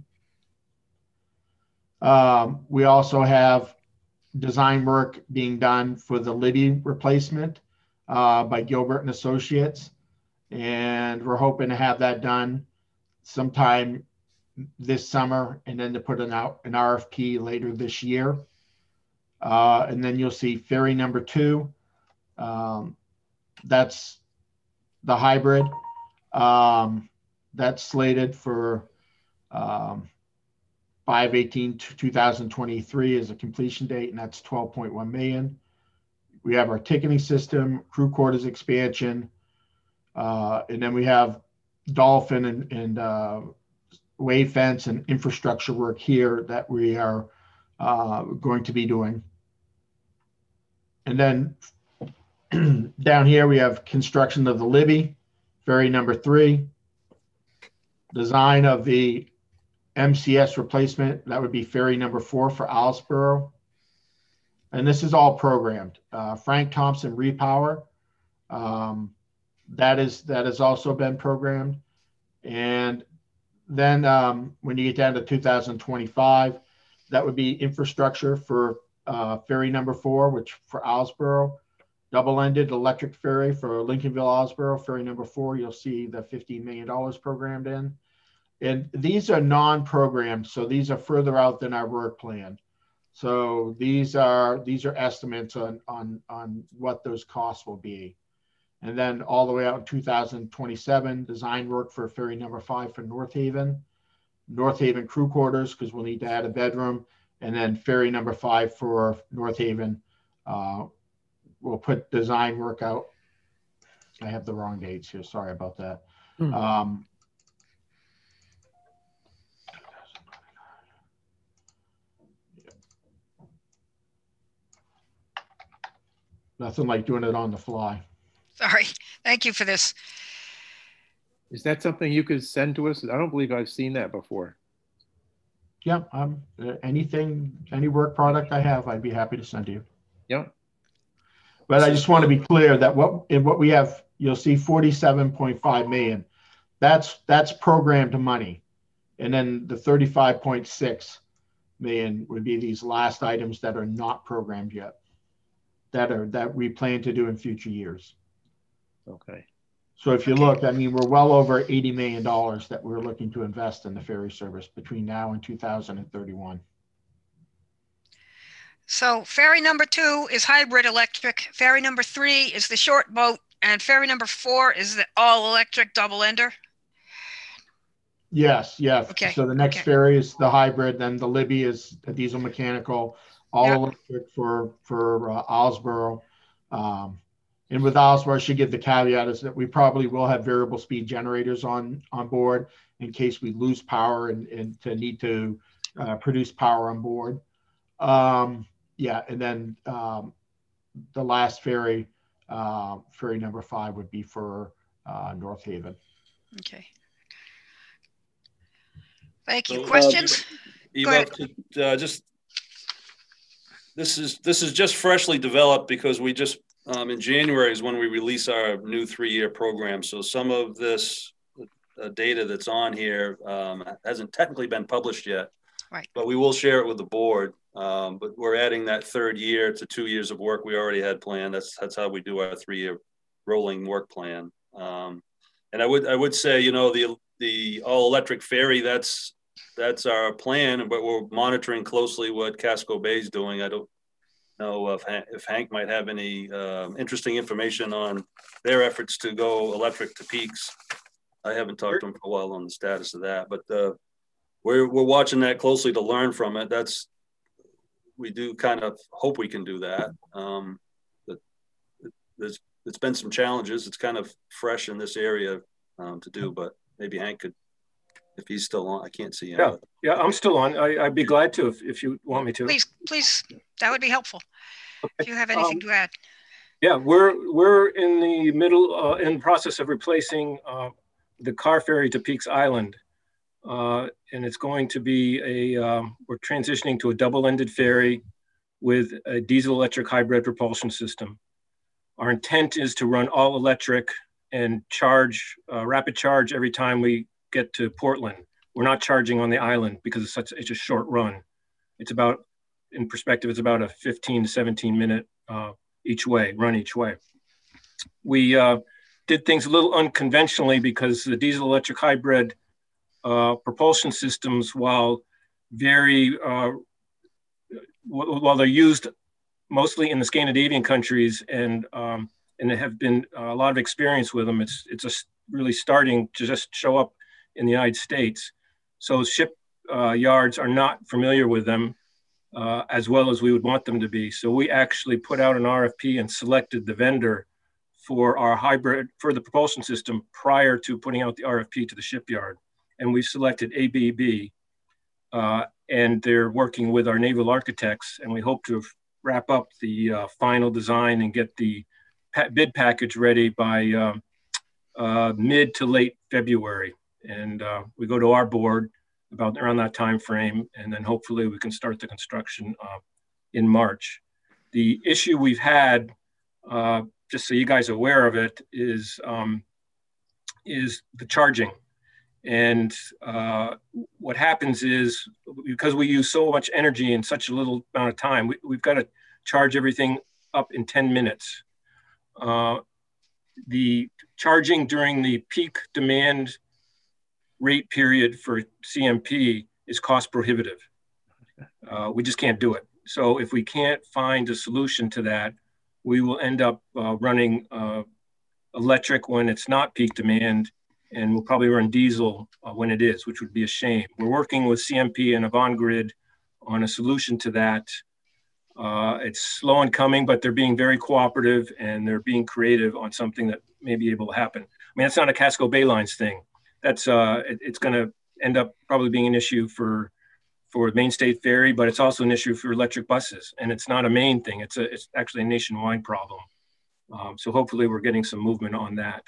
Um, we also have design work being done for the Liddy replacement uh, by Gilbert and Associates. And we're hoping to have that done sometime this summer, and then to put an out an R F P later this year. Uh, and then you'll see ferry number two. Um, that's the hybrid. Um, that's slated for um, five eighteen two thousand twenty-three as a completion date, and that's twelve point one million. We have our ticketing system, crew quarters expansion, uh, and then we have dolphin and, and uh, wave fence and infrastructure work here that we are uh, going to be doing. And then down here we have construction of the Libby, ferry number three, design of the M C S replacement, that would be ferry number four for Islesboro. And this is all programmed. Uh, Frank Thompson Repower, um, that is that has also been programmed. And then um, when you get down to two thousand twenty-five, that would be infrastructure for uh, ferry number four, which for Islesboro, double-ended electric ferry for Lincolnville, Islesboro, ferry number four, you'll see the fifteen million dollars programmed in. And these are non-programmed, so these are further out than our work plan. So these are these are estimates on on on what those costs will be. And then all the way out in two thousand twenty-seven, design work for ferry number five for North Haven, North Haven crew quarters, because we'll need to add a bedroom, and then ferry number five for North Haven. Uh, we'll put design work out. I have the wrong dates here. Sorry about that. Hmm. Um, Nothing like doing it on the fly. Sorry. Thank you for this. Is that something you could send to us? I don't believe I've seen that before. Yeah, um, anything, any work product I have, I'd be happy to send to you. Yeah. But I just want to be clear that what in what we have, you'll see forty-seven point five million. That's that's programmed money, and then the thirty-five point six million would be these last items that are not programmed yet, that are that we plan to do in future years. Okay. So if you Okay. look, I mean, we're well over eighty million dollars that we're looking to invest in the ferry service between now and two thousand thirty-one. So ferry number two is hybrid electric. Ferry number three is the short boat, and ferry number four is the all electric double ender. Yes, yeah. Okay, So the next okay. ferry is the hybrid, then the Libby is a diesel mechanical, all Yep. electric for, for uh, Osborough. Um, and with Osborough, I should give the caveat is that we probably will have variable speed generators on, on board in case we lose power and, and to need to uh, produce power on board. Um, yeah, and then um, the last ferry, uh, ferry number five would be for uh, North Haven. Okay. Thank you. So, uh, Questions? Go Eva, ahead. could, uh, just this is this is just freshly developed because we just um, in January is when we release our new three-year program. So some of this uh, data that's on here um, hasn't technically been published yet, right? But we will share it with the board. Um, but we're adding that third year to two years of work we already had planned. That's that's how we do our three-year rolling work plan. Um, and I would I would say, you know, the the all-electric ferry, that's that's our plan, but we're monitoring closely what Casco Bay is doing. I don't know if Hank, if Hank might have any uh, interesting information on their efforts to go electric to peaks. I haven't talked to him for a while on the status of that, but uh, we're we're watching that closely to learn from it. That's we do kind of hope we can do that. Um, but there's it's been some challenges. It's kind of fresh in this area um, to do, but maybe Hank could, if he's still on. I can't see him. Yeah, yeah, I'm still on. I, I'd be glad to if, if you want me to. Please, please, that would be helpful. Okay. If you have anything Um, to add. Yeah, we're we're in the middle uh, in process of replacing uh, the car ferry to Peaks Island, uh, and it's going to be a um, we're transitioning to a double-ended ferry with a diesel-electric hybrid propulsion system. Our intent is to run all electric and charge uh, rapid charge every time we get to Portland. We're not charging on the island because it's such it's a short run. It's about, in perspective, it's about a fifteen to seventeen minute uh, each way, run each way. We uh, did things a little unconventionally because the diesel electric hybrid uh, propulsion systems, while very, uh, while they're used mostly in the Scandinavian countries and um, and have been uh, a lot of experience with them, it's, it's just really starting to just show up in the United States. So ship uh, yards are not familiar with them uh, as well as we would want them to be. So we actually put out an R F P and selected the vendor for our hybrid, for the propulsion system prior to putting out the R F P to the shipyard. And we selected A B B uh, and they're working with our naval architects, and we hope to wrap up the uh, final design and get the pa- bid package ready by uh, uh, mid to late February. And uh, we go to our board about around that time frame, and then hopefully we can start the construction uh, in March. The issue we've had, uh, just so you guys are aware of it, is um, is the charging. And uh, what happens is, because we use so much energy in such a little amount of time, we, we've got to charge everything up in ten minutes. Uh, the charging during the peak demand rate period for C M P is cost prohibitive. Uh, we just can't do it. So if we can't find a solution to that, we will end up uh, running uh, electric when it's not peak demand, and we'll probably run diesel uh, when it is, which would be a shame. We're working with C M P and Avangrid on a solution to that. Uh, it's slow in coming, but they're being very cooperative and they're being creative on something that may be able to happen. I mean, it's not a Casco Bay Lines thing. That's uh, it, it's going to end up probably being an issue for for Main State Ferry, but it's also an issue for electric buses. And it's not a Maine thing. It's a it's actually a nationwide problem. Um, so hopefully we're getting some movement on that.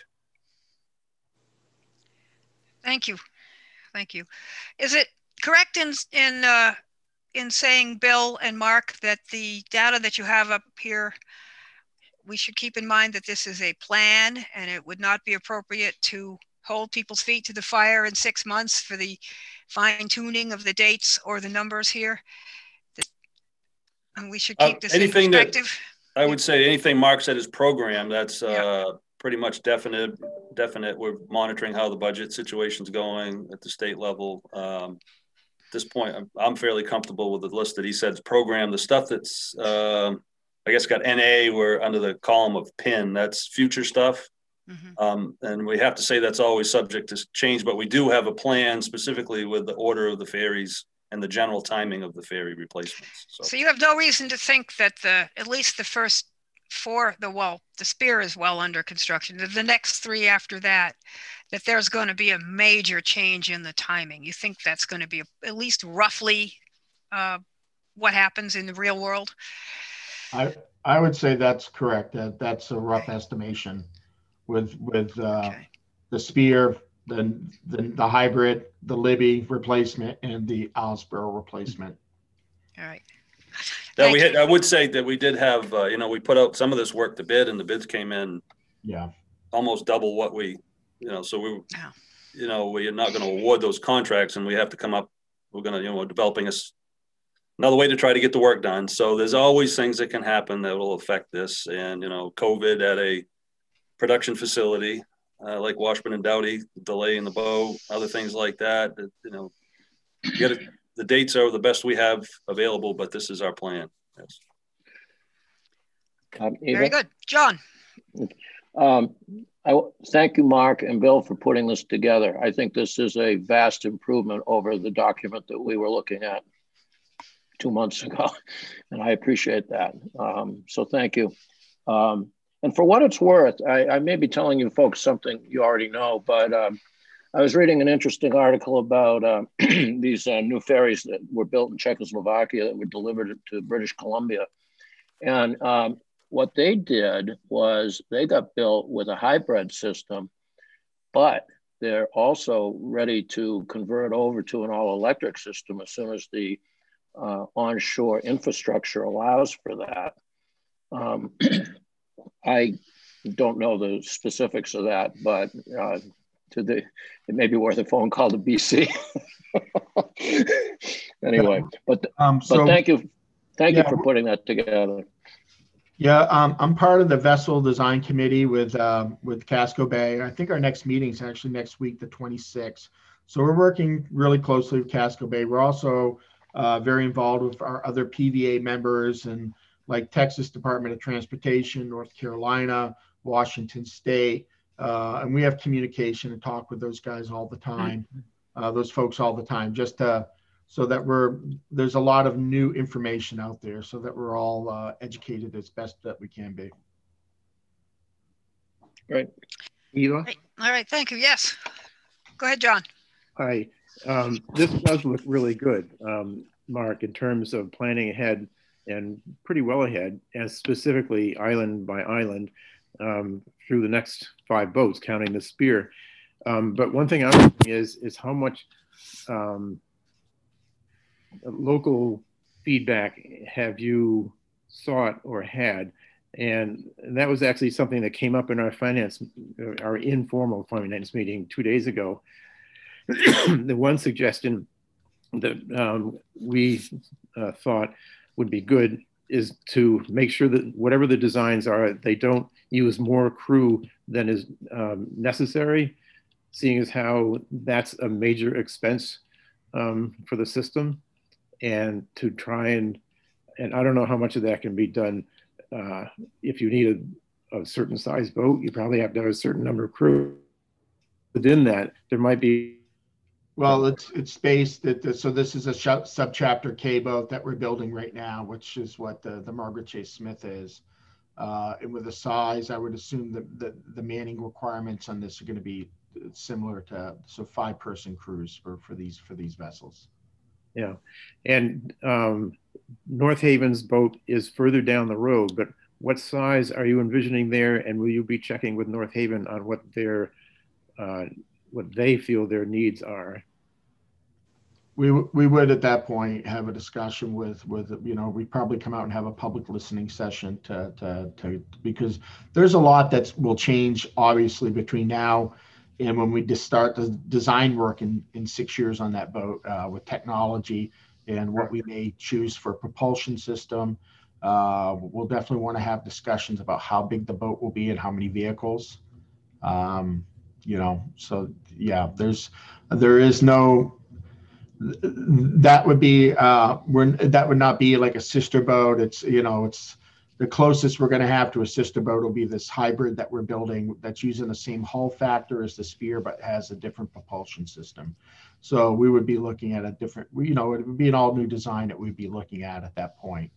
Thank you. Thank you. Is it correct in in uh, in saying, Bill and Mark, that the data that you have up here, we should keep in mind that this is a plan and it would not be appropriate to hold people's feet to the fire in six months for the fine tuning of the dates or the numbers here? And we should keep Uh, this in anything that- perspective. I would say anything Mark said is program. That's uh, Yeah. pretty much definite. Definite. We're monitoring how the budget situation's going at the state level. Um, at this point, I'm, I'm fairly comfortable with the list that he said is program. The stuff that's, um, I guess, got N A, we're under the column of P I N. That's future stuff. Mm-hmm. Um, and we have to say that's always subject to change, but we do have a plan specifically with the order of the ferries and the general timing of the ferry replacements. So, So you have no reason to think that the, at least the first four, the, well, the Spear is well under construction. The, the next three after that, that there's going to be a major change in the timing. You think that's going to be a, at least roughly uh, what happens in the real world? I I would say that's correct. That that's a rough okay. estimation with with uh, okay. the Spear, the, the the hybrid, the Libby replacement, and the Islesboro replacement. All right. Yeah, we had, I would say that we did have, uh, you know, we put out some of this work to bid, and the bids came in, yeah, almost double what we, you know, so we, yeah. you know, we're not going to award those contracts, and we have to come up. We're going to, you know, developing a, another way to try to get the work done. So there's always things that can happen that will affect this, and you know, COVID at a production facility uh, like Washburn and Doughty, delay in the bow, other things like that. that you know, you get it. The dates are the best we have available, but this is our plan. Yes. Um, Very good. John. Um, I thank you, Mark and Bill, for putting this together. I think this is a vast improvement over the document that we were looking at two months ago, and I appreciate that. Um, so thank you. Um, and for what it's worth, I, I may be telling you folks something you already know, but um, I was reading an interesting article about uh, these uh, new ferries that were built in Czechoslovakia that were delivered to British Columbia. And um, what they did was they got built with a hybrid system, but they're also ready to convert over to an all-electric system as soon as the uh, onshore infrastructure allows for that. Um, I don't know the specifics of that, but uh, to the, it may be worth a phone call to B C. Anyway, but, um, so, but thank you. Thank yeah, you for putting that together. Yeah, um, I'm part of the vessel design committee with uh, with Casco Bay. I think our next meeting is actually next week, the twenty-sixth. So we're working really closely with Casco Bay. We're also uh, very involved with our other P V A members and like Texas Department of Transportation, North Carolina, Washington State. Uh, and we have communication and talk with those guys all the time, uh, those folks all the time, just to, so that we're, there's a lot of new information out there so that we're all uh, educated as best that we can be. Great. Eva? All right, thank you. Yes. Go ahead, John. Hi. Um, this does look really good, um, Mark, in terms of planning ahead and pretty well ahead, and specifically island by island um, through the next five boats, counting the Spear. Um, but one thing I'm wondering is, is how much um, local feedback have you sought or had? And that was actually something that came up in our finance, our informal finance meeting two days ago. The one suggestion that um, we uh, thought would be good is to make sure that whatever the designs are, they don't use more crew than is um, necessary, seeing as how that's a major expense um, for the system. And to try and, and I don't know how much of that can be done. Uh, if you need a, a certain size boat, you probably have to have a certain number of crew. Within that, there might be. Well, it's it's based that, so this is a subchapter K boat that we're building right now, which is what the, the Margaret Chase Smith is. Uh, and with the size, I would assume that the, the manning requirements on this are going to be similar to, so five person crews for, for these for these vessels. Yeah, and um, North Haven's boat is further down the road, but what size are you envisioning there? And will you be checking with North Haven on what their, uh, what they feel their needs are? We, we would at that point have a discussion with, with, you know, we'd probably come out and have a public listening session to, to, to because there's a lot that will change obviously between now and when we just start the design work in, in six years on that boat uh, with technology and what we may choose for propulsion system. Uh, we'll definitely want to have discussions about how big the boat will be and how many vehicles. Um, you know, so yeah, there's, there is no, that would be, uh, we're, that would not be like a sister boat. It's, you know, it's, the closest we're going to have to a sister boat will be this hybrid that we're building that's using the same hull factor as the Spear, but has a different propulsion system. So we would be looking at a different, you know, it would be an all new design that we'd be looking at at that point.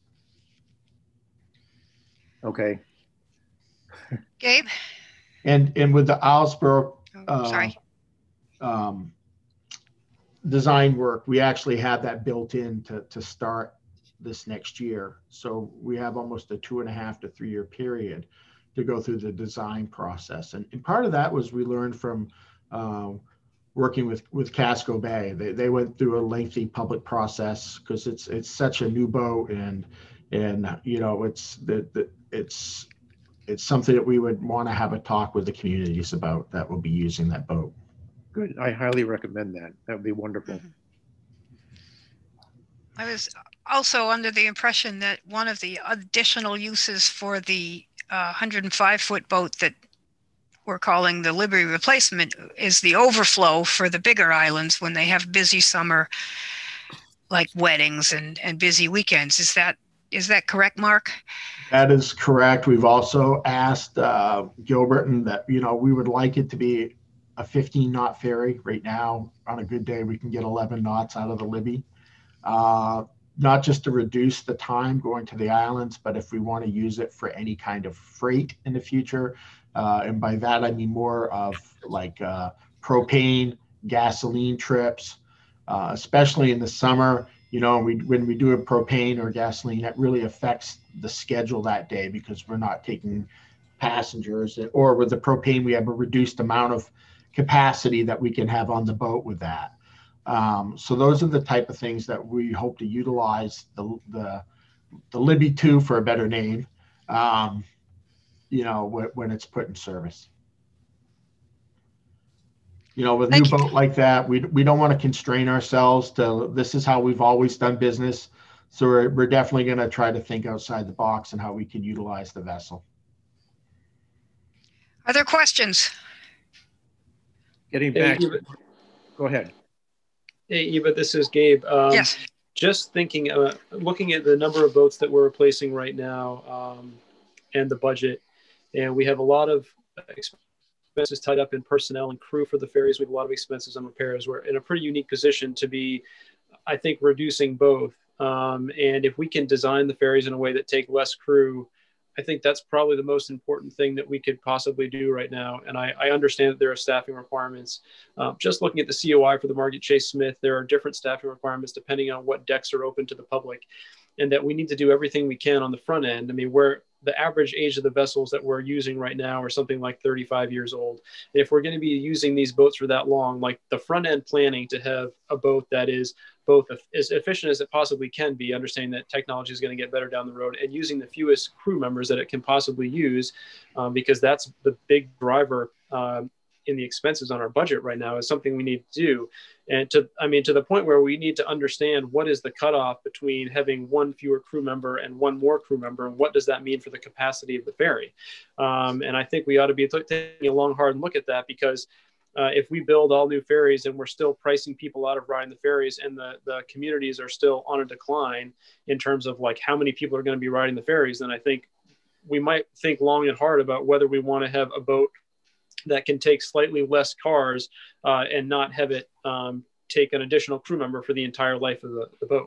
Okay. Gabe? And and with the Islesboro Oh, sorry. uh, um, design work, we actually have that built in to, to start this next year. So we have almost a two and a half to three year period to go through the design process. And, and part of that was we learned from uh, working with, with Casco Bay. They, they went through a lengthy public process because it's it's such a new boat, and and you know it's the, the it's it's something that we would want to have a talk with the communities about that will be using that boat. Good. I highly recommend that. That would be wonderful. Mm-hmm. I was also under the impression that one of the additional uses for the uh, one hundred five foot boat that we're calling the Liberty Replacement is the overflow for the bigger islands when they have busy summer, like weddings and, and busy weekends. Is that is that correct, Mark? That is correct. We've also asked uh, Gilberton that, you know, we would like it to be a fifteen knot ferry. Right now, on a good day, we can get eleven knots out of the Libby. Uh, not just to reduce the time going to the islands, but if we want to use it for any kind of freight in the future. Uh, and by that, I mean more of like uh, propane, gasoline trips, uh, especially in the summer. You know, we, when we do a propane or gasoline, that really affects the schedule that day because we're not taking passengers. Or with the propane, we have a reduced amount of capacity that we can have on the boat with that. Um, so those are the type of things that we hope to utilize the the, the Libby two, for a better name, um, you know, when, when it's put in service. You know, with a new boat like that, we we don't want to constrain ourselves to this is how we've always done business. So we're, we're definitely going to try to think outside the box and how we can utilize the vessel. Other questions? Getting back, go ahead. Hey, Eva, this is Gabe. Um, yes. Just thinking, uh, looking at the number of boats that we're replacing right now um, and the budget, and we have a lot of expenses tied up in personnel and crew for the ferries. We have a lot of expenses on repairs. We're in a pretty unique position to be, I think, reducing both. Um, and if we can design the ferries in a way that take less crew, I think that's probably the most important thing that we could possibly do right now. And I, I understand that there are staffing requirements. Um, just looking at the C O I for the Margaret Chase Smith, there are different staffing requirements depending on what decks are open to the public, and that we need to do everything we can on the front end. I mean, we're the average age of the vessels that we're using right now are something like thirty-five years old. And if we're going to be using these boats for that long, like the front end planning to have a boat that is both as efficient as it possibly can be, understanding that technology is going to get better down the road, and using the fewest crew members that it can possibly use, um, because that's the big driver um, in the expenses on our budget right now, is something we need to do. And to, I mean, to the point where we need to understand what is the cutoff between having one fewer crew member and one more crew member, and what does that mean for the capacity of the ferry? Um, and I think we ought to be taking a long, hard look at that, because Uh, if we build all new ferries and we're still pricing people out of riding the ferries, and the, the communities are still on a decline in terms of like how many people are going to be riding the ferries, then I think we might think long and hard about whether we want to have a boat that can take slightly less cars uh, and not have it um, take an additional crew member for the entire life of the, the boat.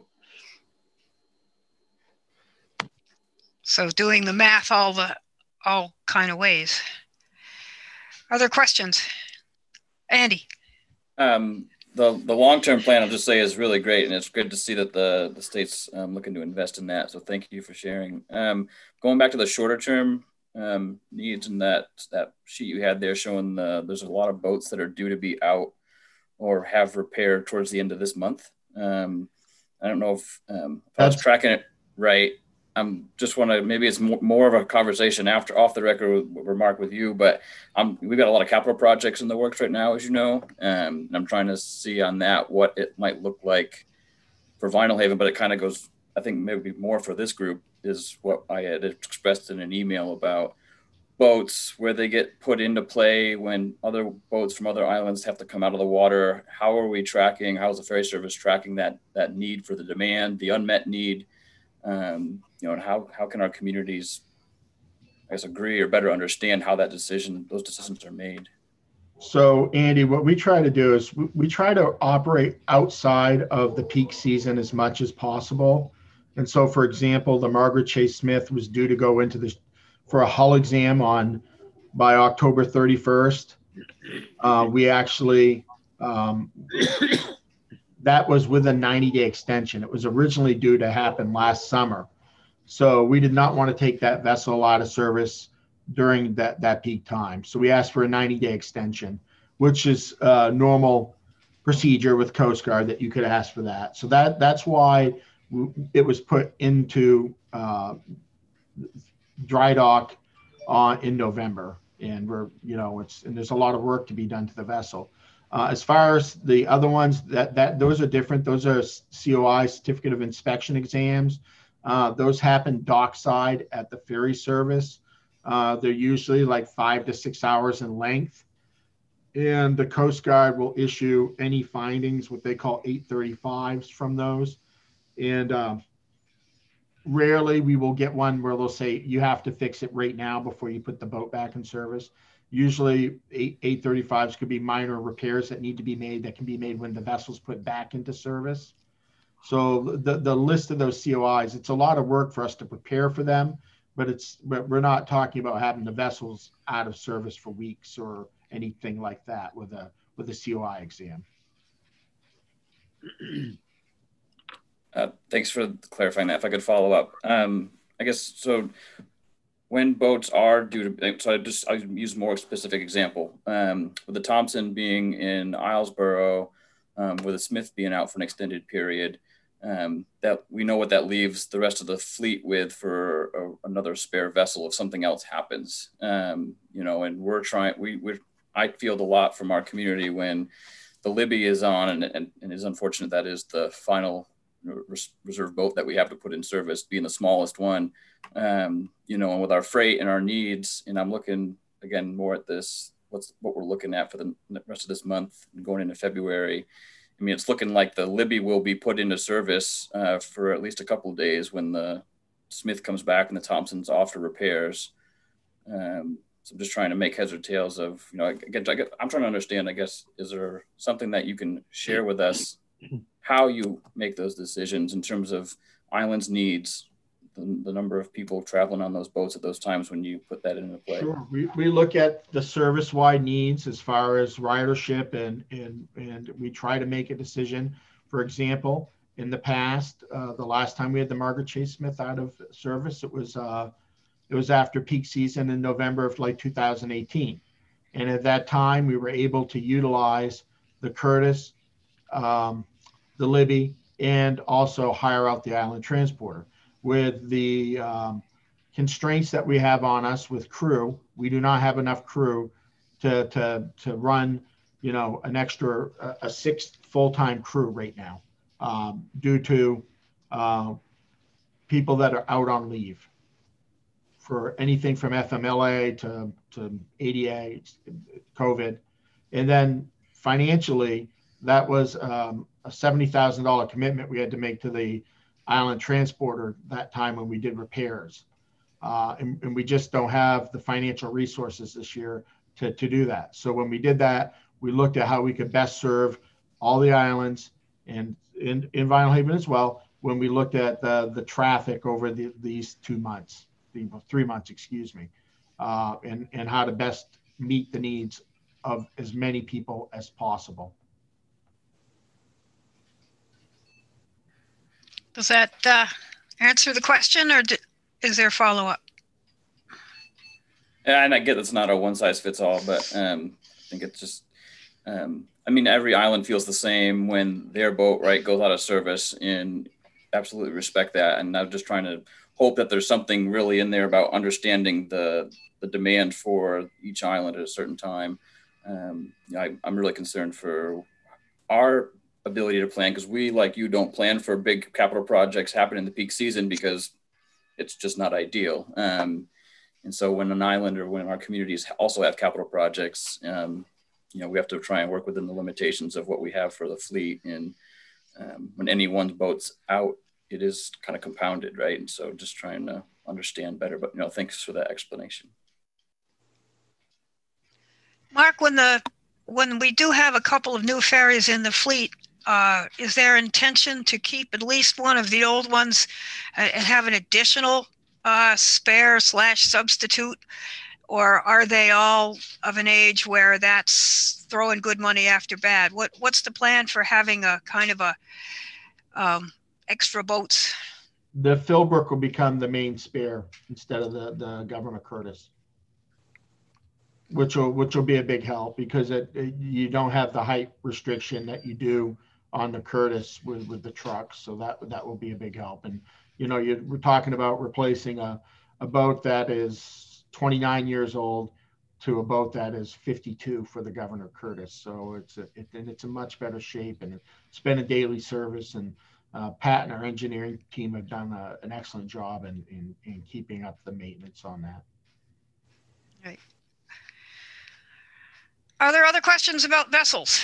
So doing the math all the all kind of ways. Other questions? Andy. Um, the the long term plan, I'll just say, is really great, and it's good to see that the the state's um, looking to invest in that. So thank you for sharing. Um, going back to the shorter term um, needs, and that that sheet you had there showing the there's a lot of boats that are due to be out or have repaired towards the end of this month. Um, I don't know if, um, if I was tracking it right. I'm just want to, maybe it's more, more of a conversation after off the record remark with you, but um, we've got a lot of capital projects in the works right now, as you know. Um, and I'm trying to see on that what it might look like for Vinyl Haven, but it kind of goes, I think maybe more for this group is what I had expressed in an email about boats where they get put into play when other boats from other islands have to come out of the water. How are we tracking, how's the ferry service tracking that, that need for the demand, the unmet need? Um, you know, and how, how can our communities I guess, agree or better understand how that decision, those decisions are made. So Andy, what we try to do is we, we try to operate outside of the peak season as much as possible. And so, for example, the Margaret Chase Smith was due to go into the for a hull exam on by October thirty-first. Uh, we actually um, that was with a ninety day extension. It was originally due to happen last summer. So we did not want to take that vessel out of service during that, that peak time. So we asked for a ninety day extension, which is a normal procedure with Coast Guard that you could ask for that. So that that's why it was put into uh, dry dock on in November. And we're, you know, it's, and there's a lot of work to be done to the vessel. Uh, as far as the other ones, that, that those are different. Those are C O I, Certificate of Inspection exams. Uh, those happen dockside at the ferry service. Uh, they're usually like five to six hours in length. And the Coast Guard will issue any findings, what they call eight thirty-fives from those. And um, rarely we will get one where they'll say, you have to fix it right now before you put the boat back in service. Usually eight thirty-fives could be minor repairs that need to be made that can be made when the vessel's put back into service. So the, the list of those C O Is, it's a lot of work for us to prepare for them, but it's but we're not talking about having the vessels out of service for weeks or anything like that with a with a C O I exam. Uh, thanks for clarifying that. If I could follow up, um, I guess so. When boats are due to, so I just I use more specific example. Um, with the Thompson being in Islesboro, um, with the Smith being out for an extended period, um, that we know what that leaves the rest of the fleet with for a, another spare vessel if something else happens. Um, you know, and we're trying. We we I field a lot from our community when the Libby is on, and and, and it's unfortunate that is the final reserve boat that we have to put in service, being the smallest one. Um, you know, and with our freight and our needs, and I'm looking again more at this, what's what we're looking at for the rest of this month and going into February. I mean, it's looking like the Libby will be put into service uh, for at least a couple of days when the Smith comes back and the Thompson's off for repairs. Um, so I'm just trying to make heads or tails of, you know, again, I'm trying to understand, I guess, is there something that you can share with us how you make those decisions in terms of islands needs, the, the number of people traveling on those boats at those times when you put that into play? Sure. We, we look at the service-wide needs as far as ridership, and, and, and we try to make a decision. For example, in the past, uh, the last time we had the Margaret Chase Smith out of service, it was, uh, it was after peak season in November of like two thousand eighteen. And at that time, we were able to utilize the Curtis, um, the Libby, and also hire out the Island Transporter. With the um, constraints that we have on us with crew, we do not have enough crew to to to run, you know, an extra a, a sixth full-time crew right now, um, due to uh, people that are out on leave for anything from F M L A to to A D A, COVID, and then financially, that was um, a seventy thousand dollars commitment we had to make to the Island Transporter that time when we did repairs. Uh, and, and we just don't have the financial resources this year to, to do that. So when we did that, we looked at how we could best serve all the islands and in, in Vinyl Haven as well, when we looked at the, the traffic over the, these two months, the, three months, excuse me, uh, and, and how to best meet the needs of as many people as possible. Does that uh, answer the question, or d- is there follow-up? Yeah, and I get it's not a one-size-fits-all, but um, I think it's just, um, I mean, every island feels the same when their boat, right, goes out of service, and absolutely respect that. And I'm just trying to hope that there's something really in there about understanding the the demand for each island at a certain time. Um, you know, I, I'm really concerned for our ability to plan, because we, like you, don't plan for big capital projects happen in the peak season because it's just not ideal. Um, and so when an island or when our communities also have capital projects, um, you know, we have to try and work within the limitations of what we have for the fleet. And um, when any one boat's out, it is kind of compounded, right? And so just trying to understand better. But, you know, thanks for that explanation. Mark, when the when we do have a couple of new ferries in the fleet, uh, is there intention to keep at least one of the old ones and have an additional uh, spare slash substitute? Or are they all of an age where that's throwing good money after bad? What What's the plan for having a kind of a um, extra boats? The Philbrook will become the main spare instead of the, the Governor Curtis, which will which will be a big help because it, it you don't have the height restriction that you do on the Curtis with, with the trucks. So that that will be a big help. And you know, you're, we're talking about replacing a, a boat that is twenty-nine years old to a boat that is fifty-two for the Governor Curtis. So it's a, it, and it's a much better shape, and it's been a daily service. And uh, Pat and our engineering team have done a, an excellent job in, in, in keeping up the maintenance on that. Right. Are there other questions about vessels?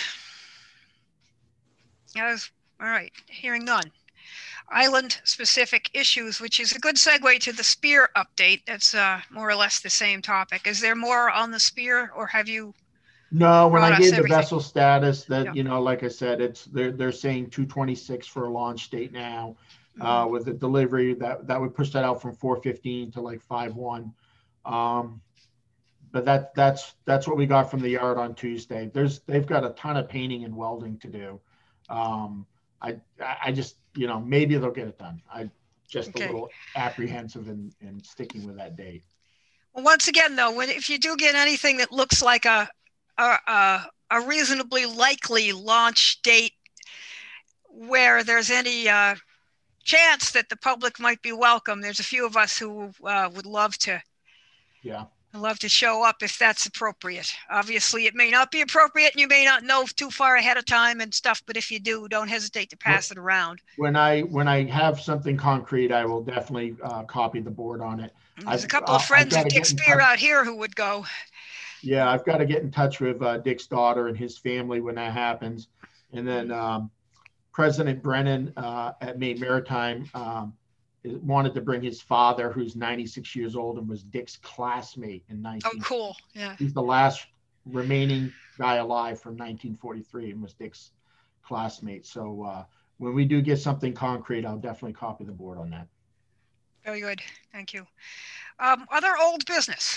Yes. All right. Hearing none. Island-specific issues, which is a good segue to the Spear update. That's uh, more or less the same topic. Is there more on the Spear, or have you? No, when I gave the everything? vessel status, that Yeah. you know, like I said, it's they're they're saying two twenty-six for a launch date now, mm-hmm. uh, with the delivery that that would push that out from four fifteen to like five one. Um, but that that's that's what we got from the yard on Tuesday. There's they've got a ton of painting and welding to do. Um, I I just, you know, maybe they'll get it done. I just okay. a little apprehensive in, in sticking with that date. Well, once again, though, when if you do get anything that looks like a a, a, a reasonably likely launch date where there's any uh, chance that the public might be welcome, there's a few of us who uh, would love to. Yeah. I'd love to show up if that's appropriate. Obviously, it may not be appropriate and you may not know too far ahead of time and stuff, but if you do, don't hesitate to pass it around. When I when I have something concrete, I will definitely uh, copy the board on it. And there's I've, a couple of uh, friends of Dick Spear out here who would go. Yeah, I've got to get in touch with uh, Dick's daughter and his family when that happens. And then um, President Brennan uh, at Maine Maritime um, wanted to bring his father, who's ninety-six years old and was Dick's classmate in nineteen. Oh, cool. Yeah. He's the last remaining guy alive from nineteen forty-three and was Dick's classmate. So uh, when we do get something concrete, I'll definitely copy the board on that. Very good. Thank you. Um, other old business.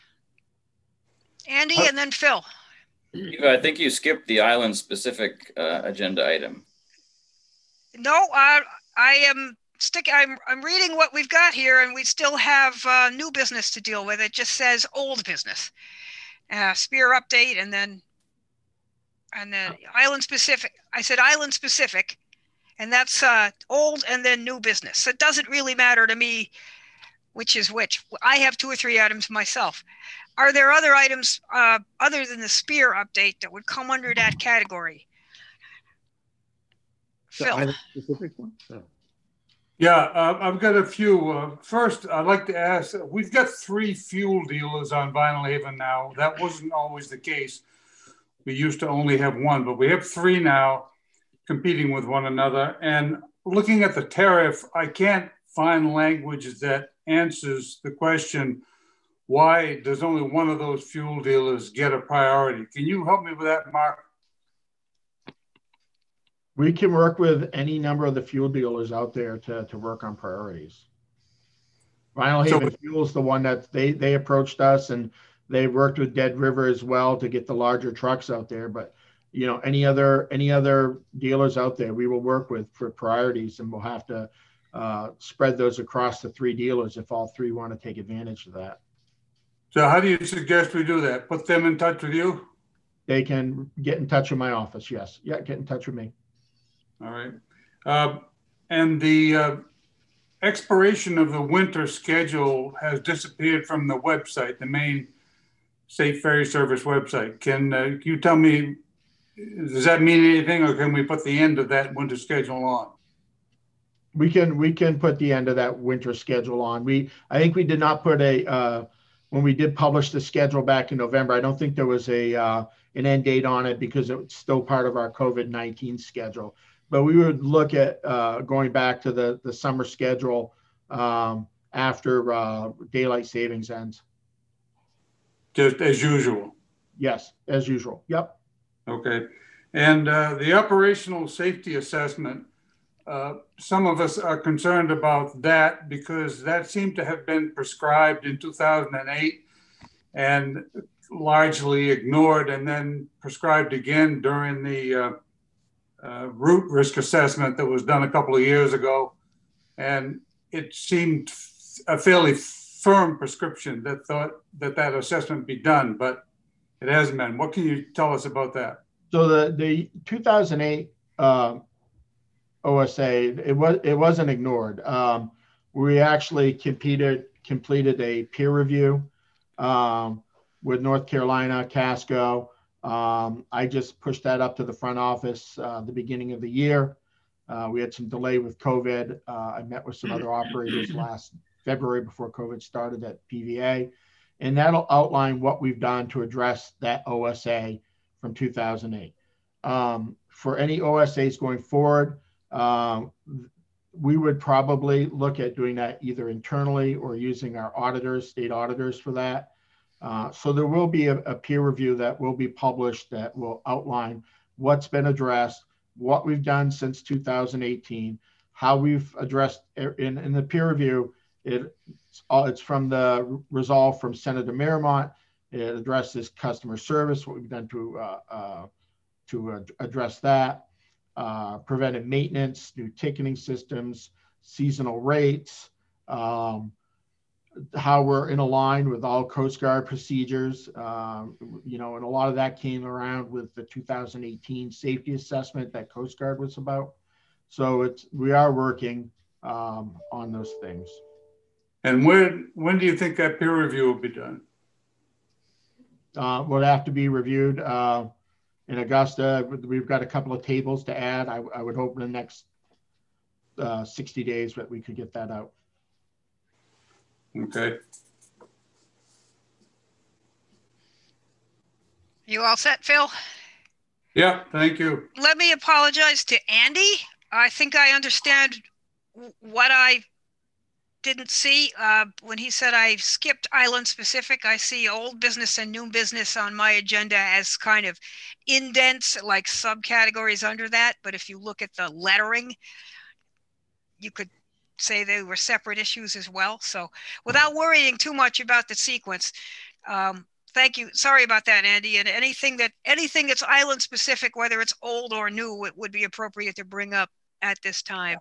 Andy uh, and then Phil. I think you skipped the island-specific uh, agenda item. No, uh, I am stick. I'm I'm reading what we've got here, and we still have uh, new business to deal with. It just says old business, uh, Spear update, and then and then island specific. I said island specific, and that's uh, old and then new business. So it doesn't really matter to me which is which. I have two or three items myself. Are there other items uh, other than the Spear update that would come under that category? The Phil. island specific one? No. Yeah, uh, I've got a few. Uh, first, I'd like to ask, we've got three fuel dealers on Vinyl Haven now. That wasn't always the case. We used to only have one, but we have three now competing with one another. And looking at the tariff, I can't find language that answers the question, why does only one of those fuel dealers get a priority? Can you help me with that, Mark? We can work with any number of the fuel dealers out there to, to work on priorities. Vinyl Haven so, Fuel is the one that they, they approached us, and they worked with Dead River as well to get the larger trucks out there. But, you know, any other any other dealers out there, we will work with for priorities, and we'll have to uh, spread those across the three dealers if all three want to take advantage of that. So how do you suggest we do that? Put them in touch with you? They can get in touch with my office, yes. Yeah, get in touch with me. All right. Uh, and the uh, expiration of the winter schedule has disappeared from the website, the main State Ferry Service website. Can, uh, can you tell me, does that mean anything, or can we put the end of that winter schedule on? We can we can put the end of that winter schedule on. We I think we did not put a uh, when we did publish the schedule back in November. I don't think there was a uh, an end date on it because it's still part of our COVID nineteen schedule. But we would look at uh, going back to the, the summer schedule um, after uh, daylight savings ends. Just as usual. Yes, as usual. Yep. Okay. And uh, the operational safety assessment, uh, some of us are concerned about that because that seemed to have been prescribed in two thousand eight and largely ignored, and then prescribed again during the uh, uh, root risk assessment that was done a couple of years ago. And it seemed a fairly firm prescription that thought that that assessment be done, but it hasn't been. What can you tell us about that? So the, the two thousand eight uh, O S A, it was it wasn't ignored. Um, we actually competed, completed a peer review um, with North Carolina, Casco. Um, I just pushed that up to the front office uh, the beginning of the year. Uh, we had some delay with COVID. Uh, I met with some other operators last February before COVID started at P V A, and that'll outline what we've done to address that O S A from two thousand eight. Um, for any O S As going forward, um, we would probably look at doing that either internally or using our auditors, state auditors for that. Uh, so there will be a, a peer review that will be published that will outline what's been addressed, what we've done since two thousand eighteen, how we've addressed in, in the peer review. It, it's, all, it's from the resolve from Senator Miramont. It addresses customer service, what we've done to uh, uh, to uh, address that, uh, preventive maintenance, new ticketing systems, seasonal rates, um, how we're in a line with all Coast Guard procedures, um, you know, and a lot of that came around with the two thousand eighteen safety assessment that Coast Guard was about. So it's we are working um, on those things. And when when do you think that peer review will be done? Uh, will have to be reviewed uh, in Augusta. We've got a couple of tables to add. I, I would hope in the next uh, sixty days that we could get that out. Okay. You all set, Phil? Yeah, thank you. Let me apologize to Andy. I think I understand what I didn't see uh, when he said I skipped island specific. I see old business and new business on my agenda as kind of indents, like subcategories under that. But if you look at the lettering, you could say they were separate issues as well. So without worrying too much about the sequence, um, thank you. Sorry about that, Andy. And anything that anything that's island specific, whether it's old or new, it would be appropriate to bring up at this time.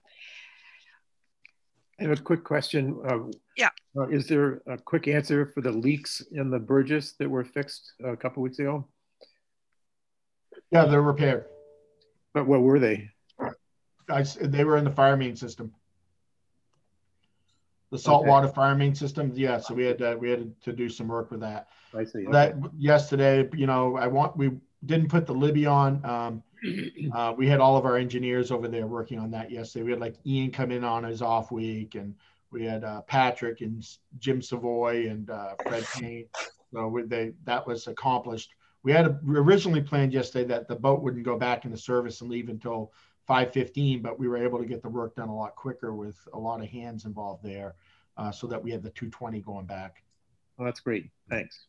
I have a quick question. Uh, yeah. Uh, is there a quick answer for the leaks in the Burgess that were fixed a couple weeks ago? Yeah, they're repaired. But what were they? I, they were in the fire main system. The saltwater okay. fire main system. Yeah, so we had uh, we had to do some work with that. I see. Okay. That yesterday, you know, I want we didn't put the Libby on. Um, uh, we had all of our engineers over there working on that yesterday. We had like Ian come in on his off week, and we had uh, Patrick and Jim Savoy and uh, Fred Payne. So we, they that was accomplished. We had a, we originally planned yesterday that the boat wouldn't go back into service and leave until five fifteen, but we were able to get the work done a lot quicker with a lot of hands involved there, uh, so that we had the two twenty going back. Well, that's great. Thanks.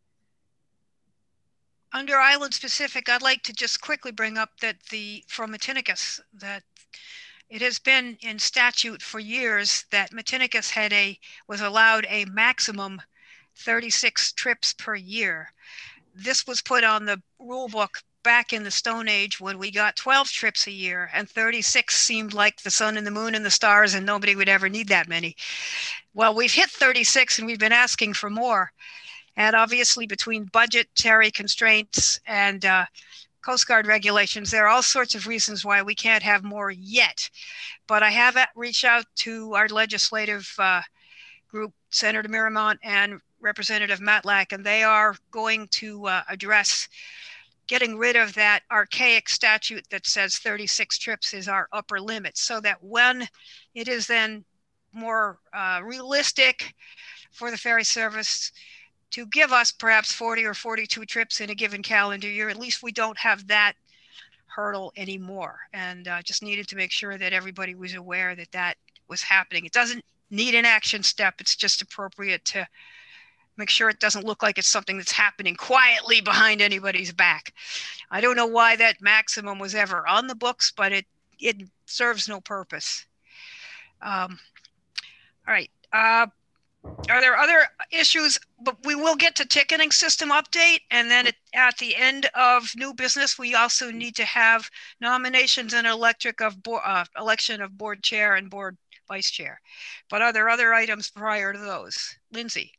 Under island specific, I'd like to just quickly bring up that the from Matinicus that it has been in statute for years that Matinicus had a was allowed a maximum thirty-six trips per year. This was put on the rule book back in the Stone Age when we got twelve trips a year, and thirty-six seemed like the sun and the moon and the stars, and nobody would ever need that many. Well, we've hit thirty-six and we've been asking for more. And obviously between budgetary constraints and uh, Coast Guard regulations, there are all sorts of reasons why we can't have more yet. But I have reached out to our legislative uh, group, Senator Miramont and Representative Matlack, and they are going to uh, address getting rid of that archaic statute that says thirty-six trips is our upper limit, so that when it is then more uh, realistic for the ferry service to give us perhaps forty or forty-two trips in a given calendar year, at least we don't have that hurdle anymore. And uh, just needed to make sure that everybody was aware that that was happening. It doesn't need an action step. It's just appropriate to make sure it doesn't look like it's something that's happening quietly behind anybody's back. I don't know why that maximum was ever on the books, but it, it serves no purpose. Um, all right. Uh, are there other issues? But we will get to ticketing system update. And then at, at the end of new business, we also need to have nominations and electric of bo- uh, election of board chair and board vice chair. But are there other items prior to those? Lindsay.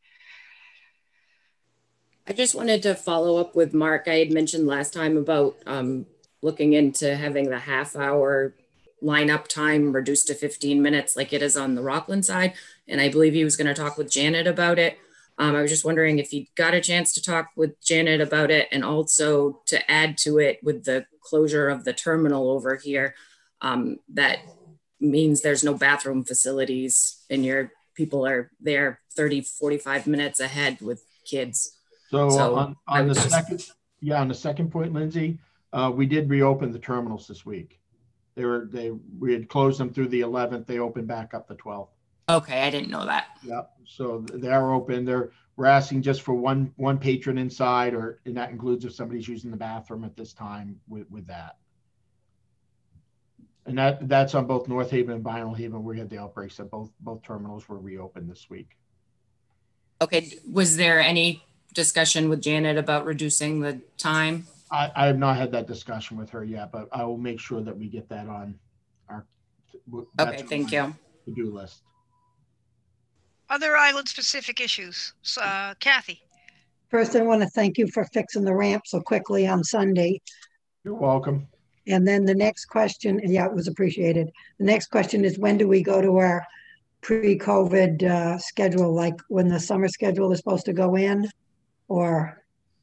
I just wanted to follow up with Mark. I had mentioned last time about um, looking into having the half hour lineup time reduced to fifteen minutes like it is on the Rockland side. And I believe he was going to talk with Janet about it. Um, I was just wondering if you got a chance to talk with Janet about it, and also to add to it with the closure of the terminal over here. Um, that means there's no bathroom facilities and your people are there thirty, forty-five minutes ahead with kids. So, So on, I on the was just- second, yeah, on the second point, Lindsay, uh, we did reopen the terminals this week. They were, they, we had closed them through the eleventh. They opened back up the twelfth. Okay, I didn't know that. Yep. So they are open. They're, we're asking just for one, one patron inside, or, and that includes if somebody's using the bathroom at this time with, with that. And that, that's on both North Haven and Vinyl Haven. We had the outbreaks that both, both terminals were reopened this week. Okay, was there any discussion with Janet about reducing the time? I, I have not had that discussion with her yet, but I will make sure that we get that on our Okay, thank you. To-do list. Other island specific issues. Uh, Kathy. First, I want to thank you for fixing the ramp so quickly on Sunday. You're welcome. And then the next question, yeah, it was appreciated. The next question is, when do we go to our pre-COVID uh, schedule, like when the summer schedule is supposed to go in, or?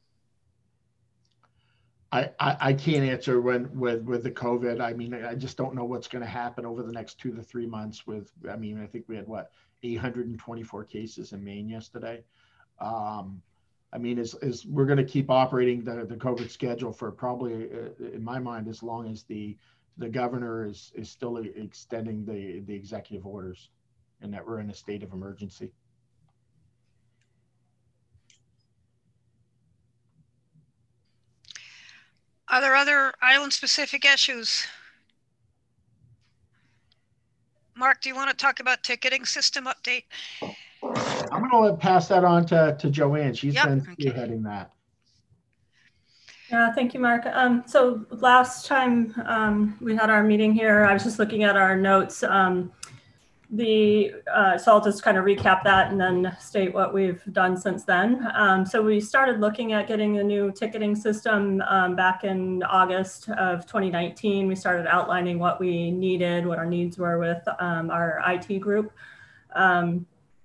I, I, I can't answer when with, with the COVID. I mean, I just don't know what's going to happen over the next two to three months with, I mean, I think we had what, eight hundred twenty-four cases in Maine yesterday. Um, I mean, is is we're going to keep operating the, the COVID schedule for probably, uh, in my mind, as long as the the governor is is still extending the the executive orders, and that we're in a state of emergency. Are there other island specific issues? Mark, do you want to talk about ticketing system update? I'm going to pass that on to, to Joanne. She's Yep, been okay. spearheading that. Yeah, thank you, Mark. Um, so last time um, we had our meeting here, I was just looking at our notes. Um, the uh, so I'll just kind of recap that and then state what we've done since then. Um, so we started looking at getting a new ticketing system um, back in August of twenty nineteen. We started outlining what we needed, what our needs were with um, our I T group. Um,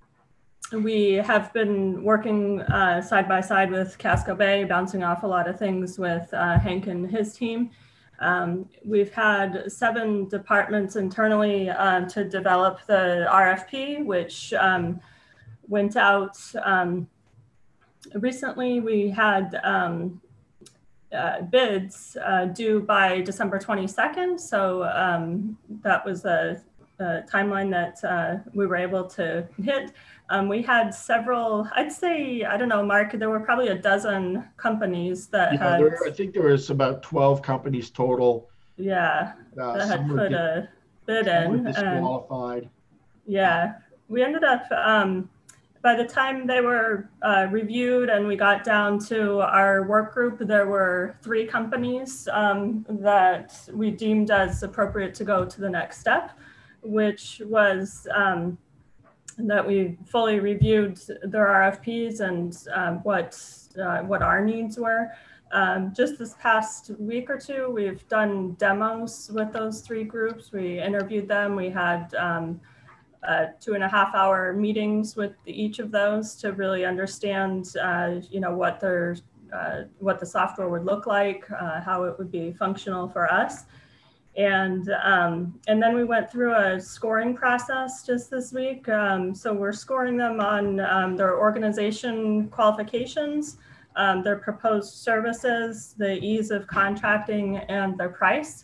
we have been working uh, side by side with Casco Bay, bouncing off a lot of things with uh, Hank and his team. Um, we've had seven departments internally uh, to develop the R F P, which um, went out um, recently. We had um, uh, bids uh, due by December twenty-second. So um, that was a, a timeline that uh, we were able to hit. Um, we had several, I'd say, I don't know, Mark, there were probably a dozen companies that Yeah, had, there, I think there was about twelve companies total. yeah, Uh, that had some were put di- a bid some were in. And disqualified. yeah, we ended up, um, by the time they were uh, reviewed and we got down to our work group, there were three companies um, that we deemed as appropriate to go to the next step, which was um, that we fully reviewed their R F Ps and um, what uh, what our needs were. Um, just this past week or two, we've done demos with those three groups. We interviewed them. We had um, uh, two and a half hour meetings with each of those to really understand, uh, you know, what their uh, what the software would look like, uh, how it would be functional for us. And um, and then we went through a scoring process just this week. Um, so we're scoring them on um, their organization qualifications, um, their proposed services, the ease of contracting, and their price.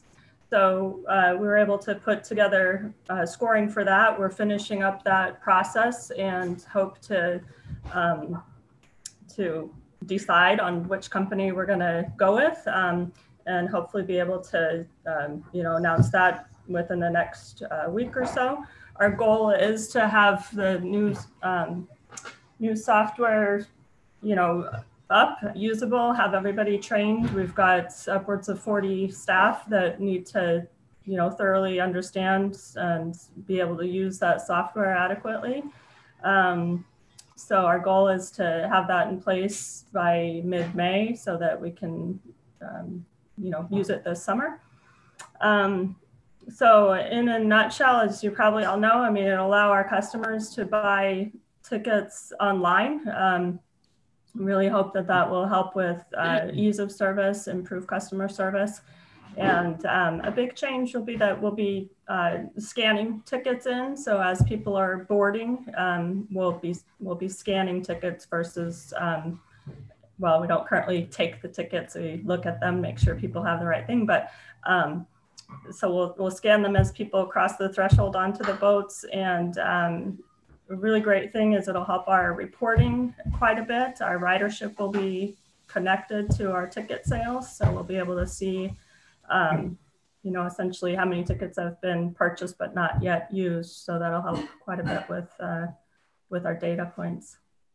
so uh, we were able to put together uh, scoring for that. We're finishing up that process and hope to um, to decide on which company we're going to go with, um, and hopefully be able to um, you know announce that within the next uh, week or so. Our goal is to have the new um, new software, you know, up, usable, have everybody trained. We've got upwards of forty staff that need to, you know, thoroughly understand and be able to use that software adequately. Um, so our goal is to have that in place by mid-May so that we can, um, you know, use it this summer. Um, so in a nutshell, as you probably all know, I mean, it'll allow our customers to buy tickets online. Um, really hope that that will help with uh, ease of service, improve customer service. And um, a big change will be that we'll be uh, scanning tickets in. So as people are boarding, um, we'll be we'll be scanning tickets versus, um, well, we don't currently take the tickets. We look at them, make sure people have the right thing. But um, so we'll, we'll scan them as people cross the threshold onto the boats. And um, a really great thing is it'll help our reporting quite a bit. Our ridership will be connected to our ticket sales. So we'll be able to see, um, you know, essentially how many tickets have been purchased but not yet used. So that'll help quite a bit with, uh, with our data points.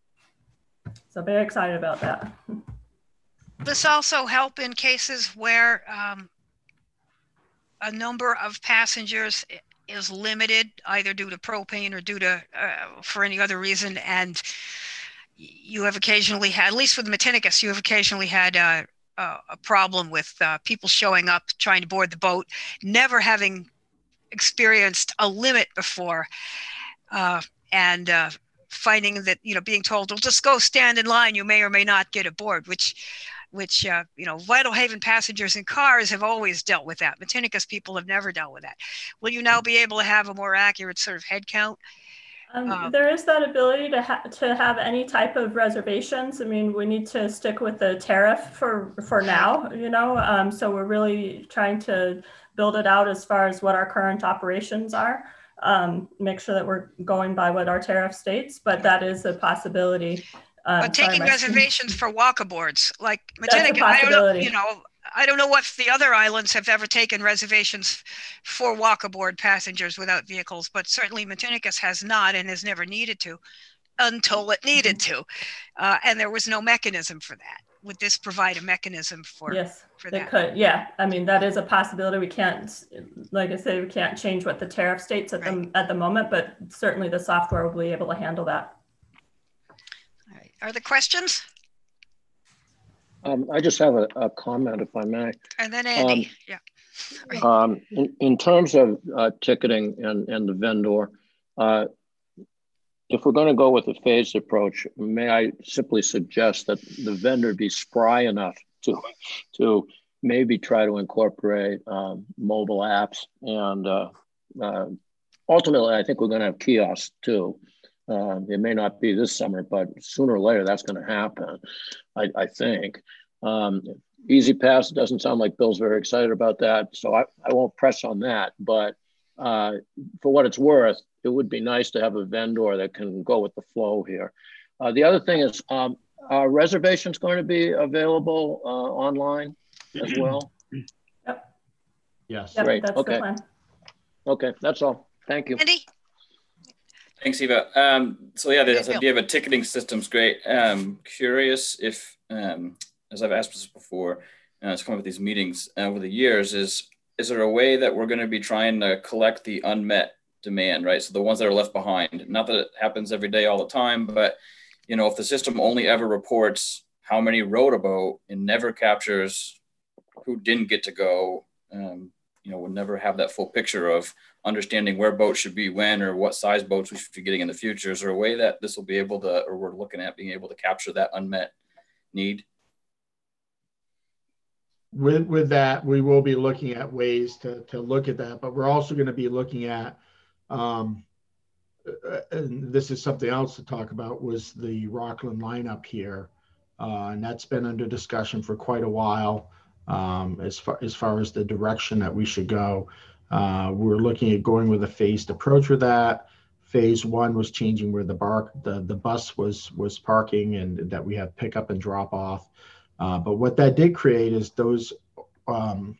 So very excited about that. This also help in cases where um, a number of passengers is limited, either due to propane or due to uh, for any other reason, and you have occasionally had, at least with Matinicus, you have occasionally had uh, uh, a problem with uh, people showing up trying to board the boat, never having experienced a limit before, uh, and uh, finding that, you know, being told, well, just go stand in line, you may or may not get aboard, which which, uh, you know, Vital Haven passengers in cars have always dealt with that. Matinicus people have never dealt with that. Will you now be able to have a more accurate sort of head count? Um, Um, there is that ability to, ha to have any type of reservations. I mean, we need to stick with the tariff for, for now, you know, um, so we're really trying to build it out as far as what our current operations are. Um, make sure that we're going by what our tariff states, but that is a possibility. Um, but taking sorry, reservations for walkaboards, like That's a Matinicus, I don't know, possibility. you know, I don't know what the other islands have ever taken reservations for walkaboard passengers without vehicles, but certainly Matinicus has not and has never needed to until it needed to. Uh, and there was no mechanism for that. Would this provide a mechanism for, yes, for it that? could. Yeah, I mean, that is a possibility. We can't, like I say, we can't change what the tariff states at, right. the, at the moment, but certainly the software will be able to handle that. All right. Are there questions? Um, I just have a, a comment, if I may. And then Andy, um, yeah. Right. Um, in, in terms of uh, ticketing and, and the vendor, uh, if we're going to go with a phased approach, may I simply suggest that the vendor be spry enough to, to maybe try to incorporate um, mobile apps, and uh, uh, ultimately, I think we're going to have kiosks too. Uh, it may not be this summer, but sooner or later that's going to happen, I, I think. Um, Easy Pass doesn't sound like Bill's very excited about that, so I, I won't press on that. But uh, for what it's worth, it would be nice to have a vendor that can go with the flow here. Uh, the other thing is, um, are reservations going to be available uh, online as well? Yep. Yes. Yep, Great. that's Okay. the plan. Okay, that's all. Thank you. Andy? Thanks, Eva. Um, so yeah, the Hey, Bill. idea of a ticketing system's great. Um, curious if, um, as I've asked this before, uh, it's come up with these meetings uh, over the years, is is there a way that we're going to be trying to collect the unmet demand, right? So the ones that are left behind. Not that it happens every day all the time, but you know, if the system only ever reports how many rode a boat and never captures who didn't get to go, um, you know, we'll never have that full picture of understanding where boats should be when, or what size boats we should be getting in the future. Is there a way that this will be able to, or we're looking at being able to capture that unmet need? With, with that, we will be looking at ways to, to look at that, but we're also going to be looking at, um, uh, and this is something else to talk about, was the Rockland lineup here. Uh, and that's been under discussion for quite a while. um, as far as far as the direction that we should go. Uh, we're looking at going with a phased approach with that. Phase one was changing where the bar the, the bus was was parking, and that we have pickup and drop off. Uh, but what that did create is those um,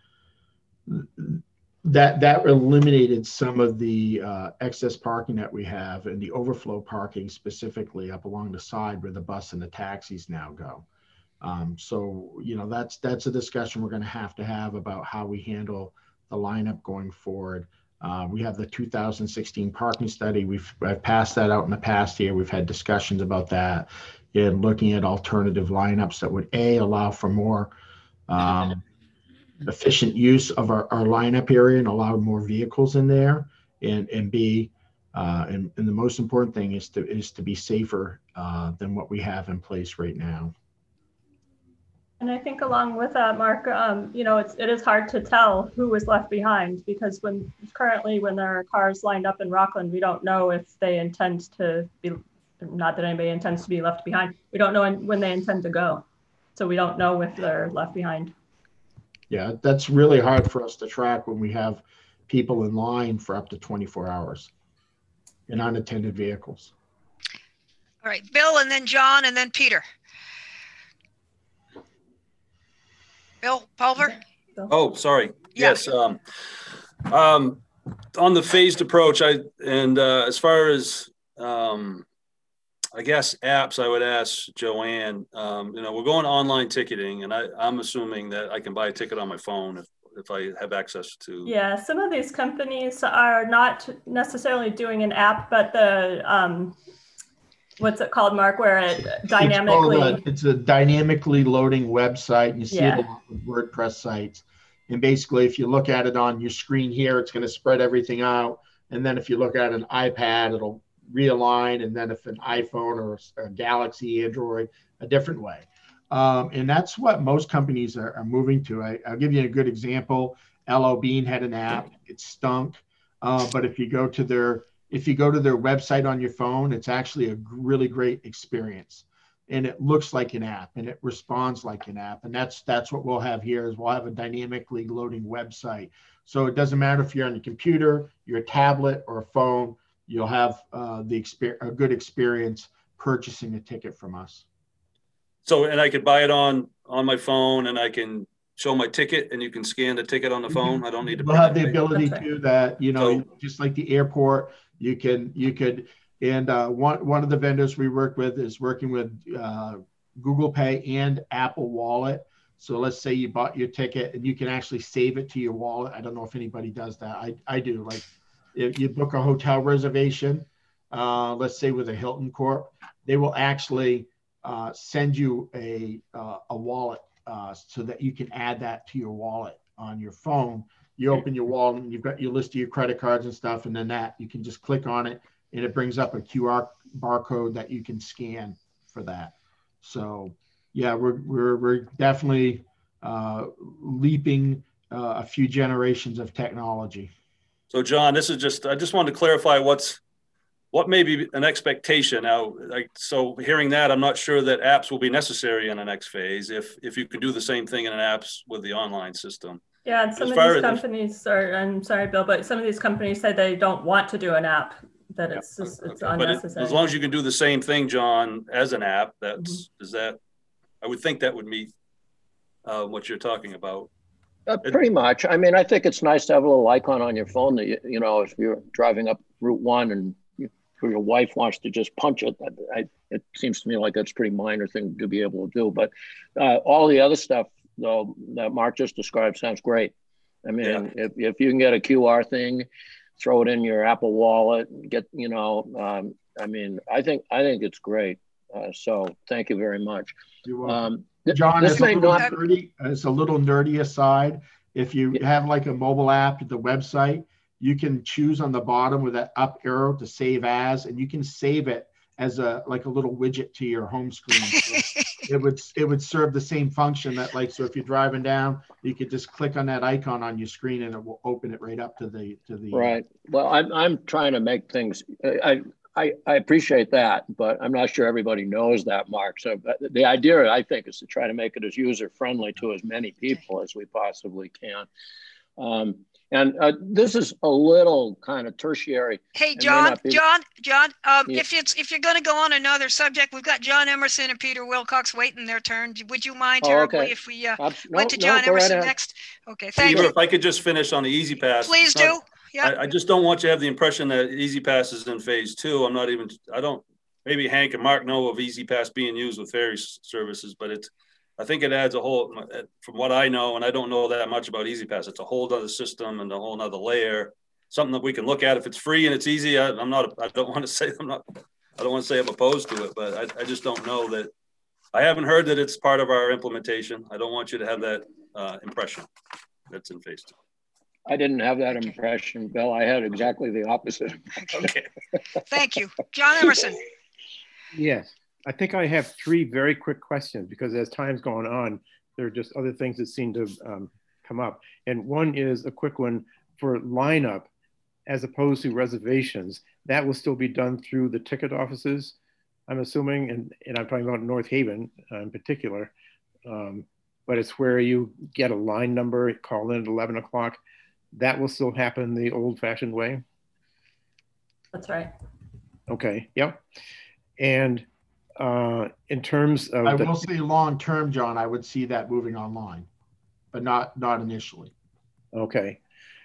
that that eliminated some of the uh, excess parking that we have, and the overflow parking specifically up along the side where the bus and the taxis now go. Um, so, you know, that's that's a discussion we're going to have to have about how we handle the lineup going forward. Uh, we have the two thousand sixteen parking study. We've I've passed that out in the past year. We've had discussions about that and looking at alternative lineups that would A, allow for more um, efficient use of our, our lineup area and allow more vehicles in there, and, and B, uh, and, and the most important thing is to is to be safer uh, than what we have in place right now. And I think along with that, Mark, um, you know, it's, it is hard to tell who was left behind, because when currently when there are cars lined up in Rockland, we don't know if they intend to be, not that anybody intends to be left behind. We don't know when they intend to go. So we don't know if they're left behind. Yeah, that's really hard for us to track when we have people in line for up to twenty-four hours in unattended vehicles. All right, Bill, and then John, and then Peter. Bill Pulver? Oh, sorry. Yeah. Yes. Um, um, on the phased approach, I and uh, as far as um, I guess apps, I would ask Joanne. Um, you know, we're going online ticketing, and I, I'm assuming that I can buy a ticket on my phone if if I have access to. Yeah, some of these companies are not necessarily doing an app, but the um, what's it called, Mark, where it dynamically... It's, a, it's a dynamically loading website, and you see yeah. it a lot with WordPress sites. And basically, if you look at it on your screen here, it's going to spread everything out. And then if you look at an iPad, it'll realign. And then if an iPhone or a, a Galaxy, Android, a different way. Um, and that's what most companies are, are moving to. I, I'll give you a good example. L O Bean had an app. It stunk. Uh, but if you go to their If you go to their website on your phone, it's actually a really great experience, and it looks like an app and it responds like an app. And that's that's what we'll have here is we'll have a dynamically loading website. So it doesn't matter if you're on a computer, your tablet, or a phone, you'll have uh, the experience, a good experience purchasing a ticket from us. So, and I could buy it on on my phone, and I can show my ticket, and you can scan the ticket on the phone. I don't need to. We'll have the ability right. to that, you know, So, just like the airport. You can, you could, and uh, one, one of the vendors we work with is working with uh, Google Pay and Apple Wallet. So let's say you bought your ticket and you can actually save it to your wallet. I don't know if anybody does that. I, I do. Like if you book a hotel reservation, uh, let's say with a Hilton Corp, they will actually uh, send you a, uh, a wallet uh, so that you can add that to your wallet on your phone. You open your wallet and you've got your list of your credit cards and stuff, and then that you can just click on it and it brings up a Q R barcode that you can scan for that. So yeah, we're we're we're definitely uh, leaping uh, a few generations of technology. So John, this is just I just wanted to clarify what's what may be an expectation now. Like so, hearing that, I'm not sure that apps will be necessary in the next phase if if you could do the same thing in an apps with the online system. Yeah, and some As of far these as- companies are, I'm sorry, Bill, but some of these companies say they don't want to do an app, that it's just, it's Okay, but it, unnecessary. as long as you can do the same thing, John, as an app, that's Mm-hmm. is that I would think that would meet uh, what you're talking about. Uh, pretty much. I mean, I think it's nice to have a little icon on your phone that, you, you know, if you're driving up Route one and you, or your wife wants to just punch it, I, it seems to me like that's a pretty minor thing to be able to do. But uh, all the other stuff, though, that Mark just described sounds great. I mean, yeah. if, if you can get a Q R thing, throw it in your Apple Wallet, get, you know, um, I mean, I think I think it's great. Uh, so thank you very much. You're welcome. Um, th John, this it's a, may little not... nerdy, it's a little nerdy aside. If you Yeah. have like a mobile app at the website, you can choose on the bottom with that up arrow to save as, and you can save it as a like a little widget to your home screen. So it would it would serve the same function that like so if you're driving down, you could just click on that icon on your screen and it will open it right up to the to the Right. Well, I'm I'm trying to make things. I I, I appreciate that, but I'm not sure everybody knows that, Mark. So the idea, I think, is to try to make it as user-friendly to as many people as we possibly can. Um, and uh, this is a little kind of tertiary. Hey, John, be... John, John, um, yeah. if it's if you're going to go on another subject, we've got John Emerson and Peter Wilcox waiting their turn. Would you mind oh, terribly okay. if we uh, Abs went no, to John no, Emerson right next? Okay, thank Peter, you. if I could just finish on the Easy Pass. Please not, do. Yeah. I, I just don't want you to have the impression that Easy Pass is in phase two. I'm not even. I don't. Maybe Hank and Mark know of Easy Pass being used with ferry services, but it's. I think it adds a whole, from what I know, and I don't know that much about Easy Pass, it's a whole other system and a whole other layer, something that we can look at. If it's free and it's easy, I, I'm not, I don't want to say, I'm not, I don't want to say I'm opposed to it, but I, I just don't know that, I haven't heard that it's part of our implementation. I don't want you to have that uh, impression that's in phase two. I didn't have that impression, Bill. I had exactly the opposite. Okay. Thank you. John Emerson. Yes. I think I have three very quick questions because as time's going on, there are just other things that seem to um, come up. And one is a quick one for lineup as opposed to reservations. That will still be done through the ticket offices, I'm assuming, and, and I'm talking about North Haven uh, in particular. Um, but it's where you get a line number, call in at eleven o'clock. That will still happen the old fashioned way? That's right. Okay, yep. And Uh, in terms of I the, will say long term, John, I would see that moving online, but not not initially. Okay.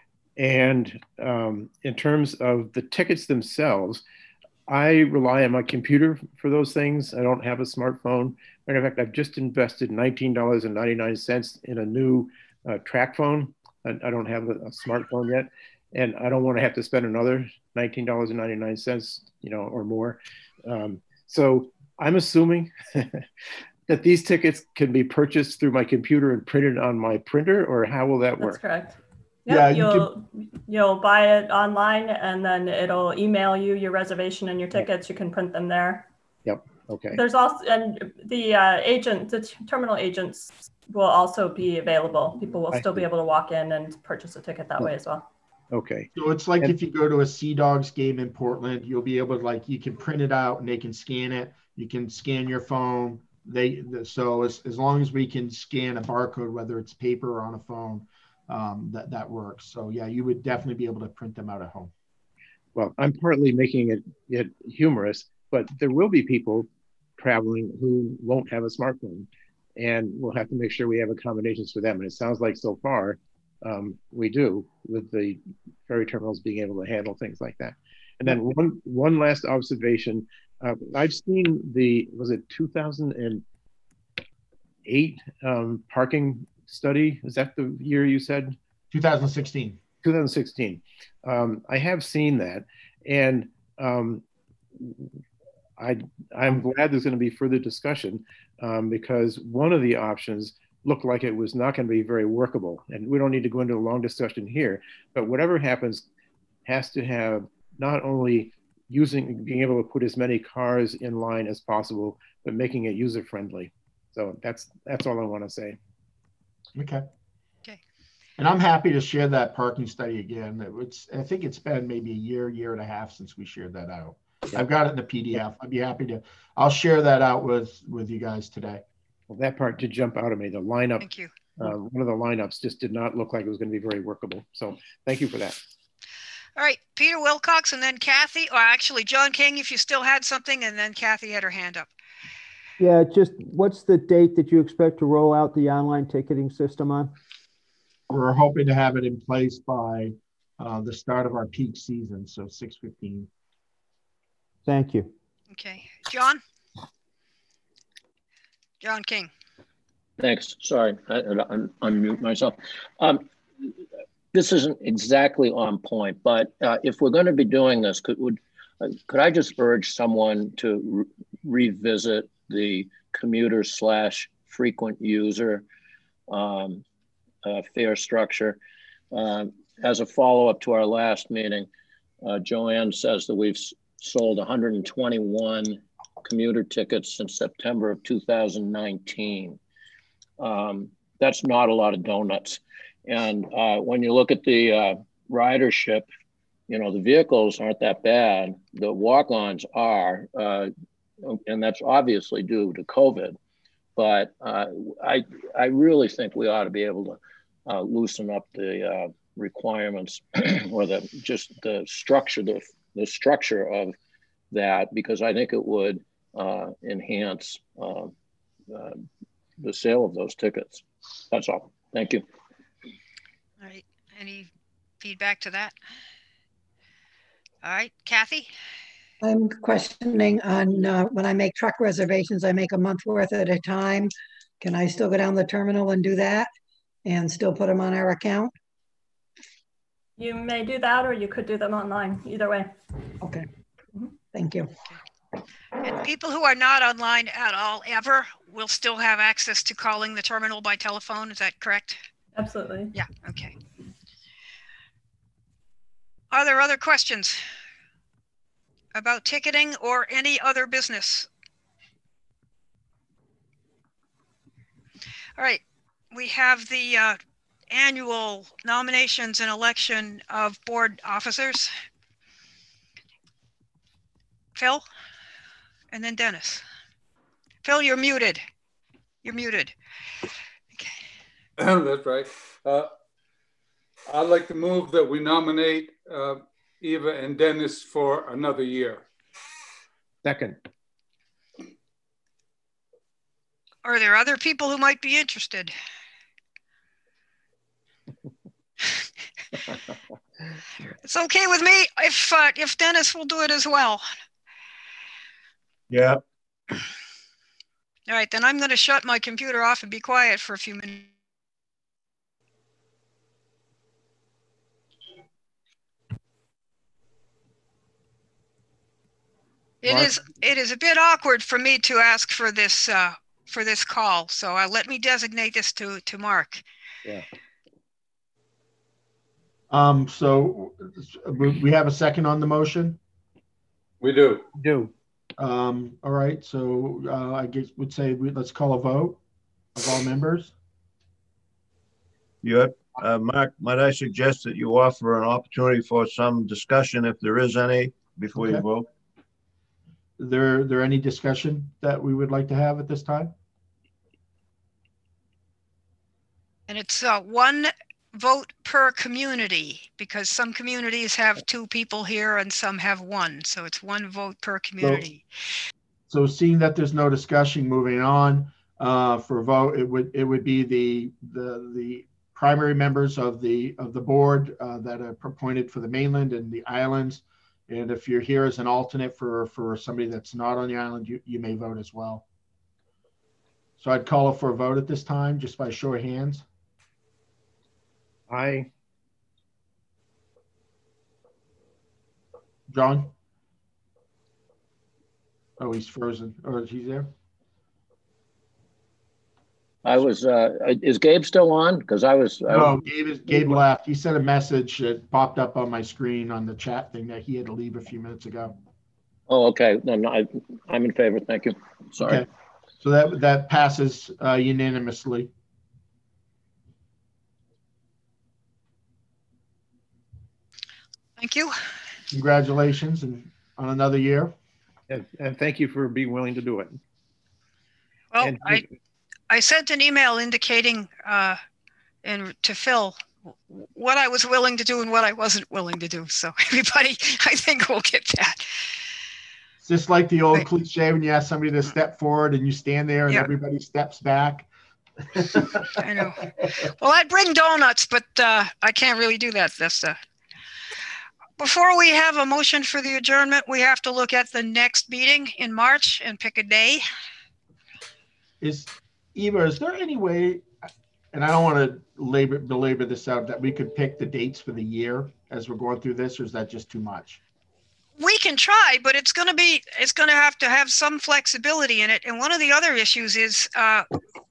And um, in terms of the tickets themselves, I rely on my computer for those things. I don't have a smartphone. Matter of fact, I've just invested nineteen dollars and ninety-nine cents in a new uh, track phone. I, I don't have a, a smartphone yet, and I don't want to have to spend another nineteen dollars and ninety-nine cents, you know, or more. Um, so I'm assuming that these tickets can be purchased through my computer and printed on my printer, or how will that work? That's correct. Yep, Yeah, you you'll can... you'll buy it online, and then it'll email you your reservation and your tickets. You can print them there. Yep. Okay. There's also, and the uh, agent, the terminal agents will also be available. People will I still see. be able to walk in and purchase a ticket that Oh. way as well. Okay. So it's like And- if you go to a Sea Dogs game in Portland, you'll be able to, like, you can print it out and they can scan it. You can scan your phone. They so as, as long as we can scan a barcode, whether it's paper or on a phone, um, that that works. So yeah, you would definitely be able to print them out at home. Well, I'm partly making it, it humorous, but there will be people traveling who won't have a smartphone, and we'll have to make sure we have accommodations for them. And it sounds like so far um, we do, with the ferry terminals being able to handle things like that. And then one one last observation. Uh, I've seen the, was it two thousand eight um, parking study? Is that the year you said? two thousand sixteen. two thousand sixteen. Um, I have seen that, and um, I, I'm glad there's going to be further discussion um, because one of the options looked like it was not going to be very workable. And we don't need to go into a long discussion here, but whatever happens has to have not only using, being able to put as many cars in line as possible, but making it user-friendly. So that's that's all I want to say. Okay. Okay. And I'm happy to share that parking study again. It was, I think it's been maybe a year, year and a half since we shared that out. Yeah. I've got it in a P D F. I'd be happy to, I'll share that out with, with you guys today. Well, that part did jump out of me. The lineup, Thank you. uh, one of the lineups just did not look like it was going to be very workable. So thank you for that. All right, Peter Wilcox and then Kathy, or actually John King, if you still had something, and then Kathy had her hand up. Yeah, just what's the date that you expect to roll out the online ticketing system on? We're hoping to have it in place by uh, the start of our peak season, so six fifteen. Thank you. Okay, John? John King. Thanks. Sorry, I, I, unmute myself. Um, this isn't exactly on point, but uh, if we're going to be doing this, could would uh, could I just urge someone to re revisit the commuter slash frequent user um, uh, fare structure? Uh, as a follow up to our last meeting, uh, Joanne says that we've sold one hundred twenty-one commuter tickets since September of two thousand nineteen. Um, that's not a lot of donuts. And uh, when you look at the uh, ridership you know, the vehicles aren't that bad. The walk-ons are, uh, and that's obviously due to COVID. But uh, I, I really think we ought to be able to uh, loosen up the uh, requirements or the just the structure, the, the structure of that, because I think it would uh, enhance uh, uh, the sale of those tickets. That's all. Thank you. All right. Any feedback to that? All right, Kathy? I'm questioning on uh, when I make truck reservations, I make a month worth at a time. Can I still go down the terminal and do that and still put them on our account? You may do that, or you could do them online, either way. Okay, thank you. And people who are not online at all ever will still have access to calling the terminal by telephone. Is that correct? Absolutely. Yeah, okay. Are there other questions about ticketing or any other business? All right, we have the uh, annual nominations and election of board officers. Phil, and then Dennis. Phil, you're muted. You're muted. Okay. That's right. Uh, I'd like to move that we nominate uh, Eva and Dennis for another year. Second. Are there other people who might be interested? It's okay with me if uh, if Dennis will do it as well. Yeah. All right, then I'm going to shut my computer off and be quiet for a few minutes. It Mark? is it is a bit awkward for me to ask for this uh, for this call, so uh, let me designate this to to Mark. Yeah. Um, so we we have a second on the motion? We do. Do. Um, all right, so uh, I guess would say we, let's call a vote of all members. You have, uh, Mark, might I suggest that you offer an opportunity for some discussion, if there is any, before Okay. you vote? Is there, there any discussion that we would like to have at this time? And it's uh, one vote per community, because some communities have two people here and some have one. So it's one vote per community. So, so seeing that there's no discussion, moving on uh, for a vote, it would it would be the the the primary members of the of the board uh, that are appointed for the mainland and the islands. And if you're here as an alternate for for somebody that's not on the island, you, you may vote as well. So I'd call it for a vote at this time, just by show of hands. Aye. John? Oh, he's frozen. Or is he there? I was, uh, is Gabe still on? Because I was. I No, was, Gabe, is, Gabe left. He sent a message that popped up on my screen on the chat thing that he had to leave a few minutes ago. Oh, okay. No, no, I, I'm in favor. Thank you. Sorry. Okay. So that, that passes uh, unanimously. Thank you. Congratulations and on another year. And, and thank you for being willing to do it. Well, And- I I sent an email indicating uh, and to Phil what I was willing to do and what I wasn't willing to do. So everybody, I think, will get that. It's just like the old Right. cliche when you ask somebody to step forward and you stand there and Yeah. everybody steps back. I know. Well, I'd bring donuts, but uh, I can't really do that. That's uh... Before we have a motion for the adjournment, we have to look at the next meeting in March and pick a day. Is Eva, is there any way, and I don't want to labor, belabor this out, that we could pick the dates for the year as we're going through this, or is that just too much? We can try, but it's going to be, it's going to have to have some flexibility in it. And one of the other issues is uh,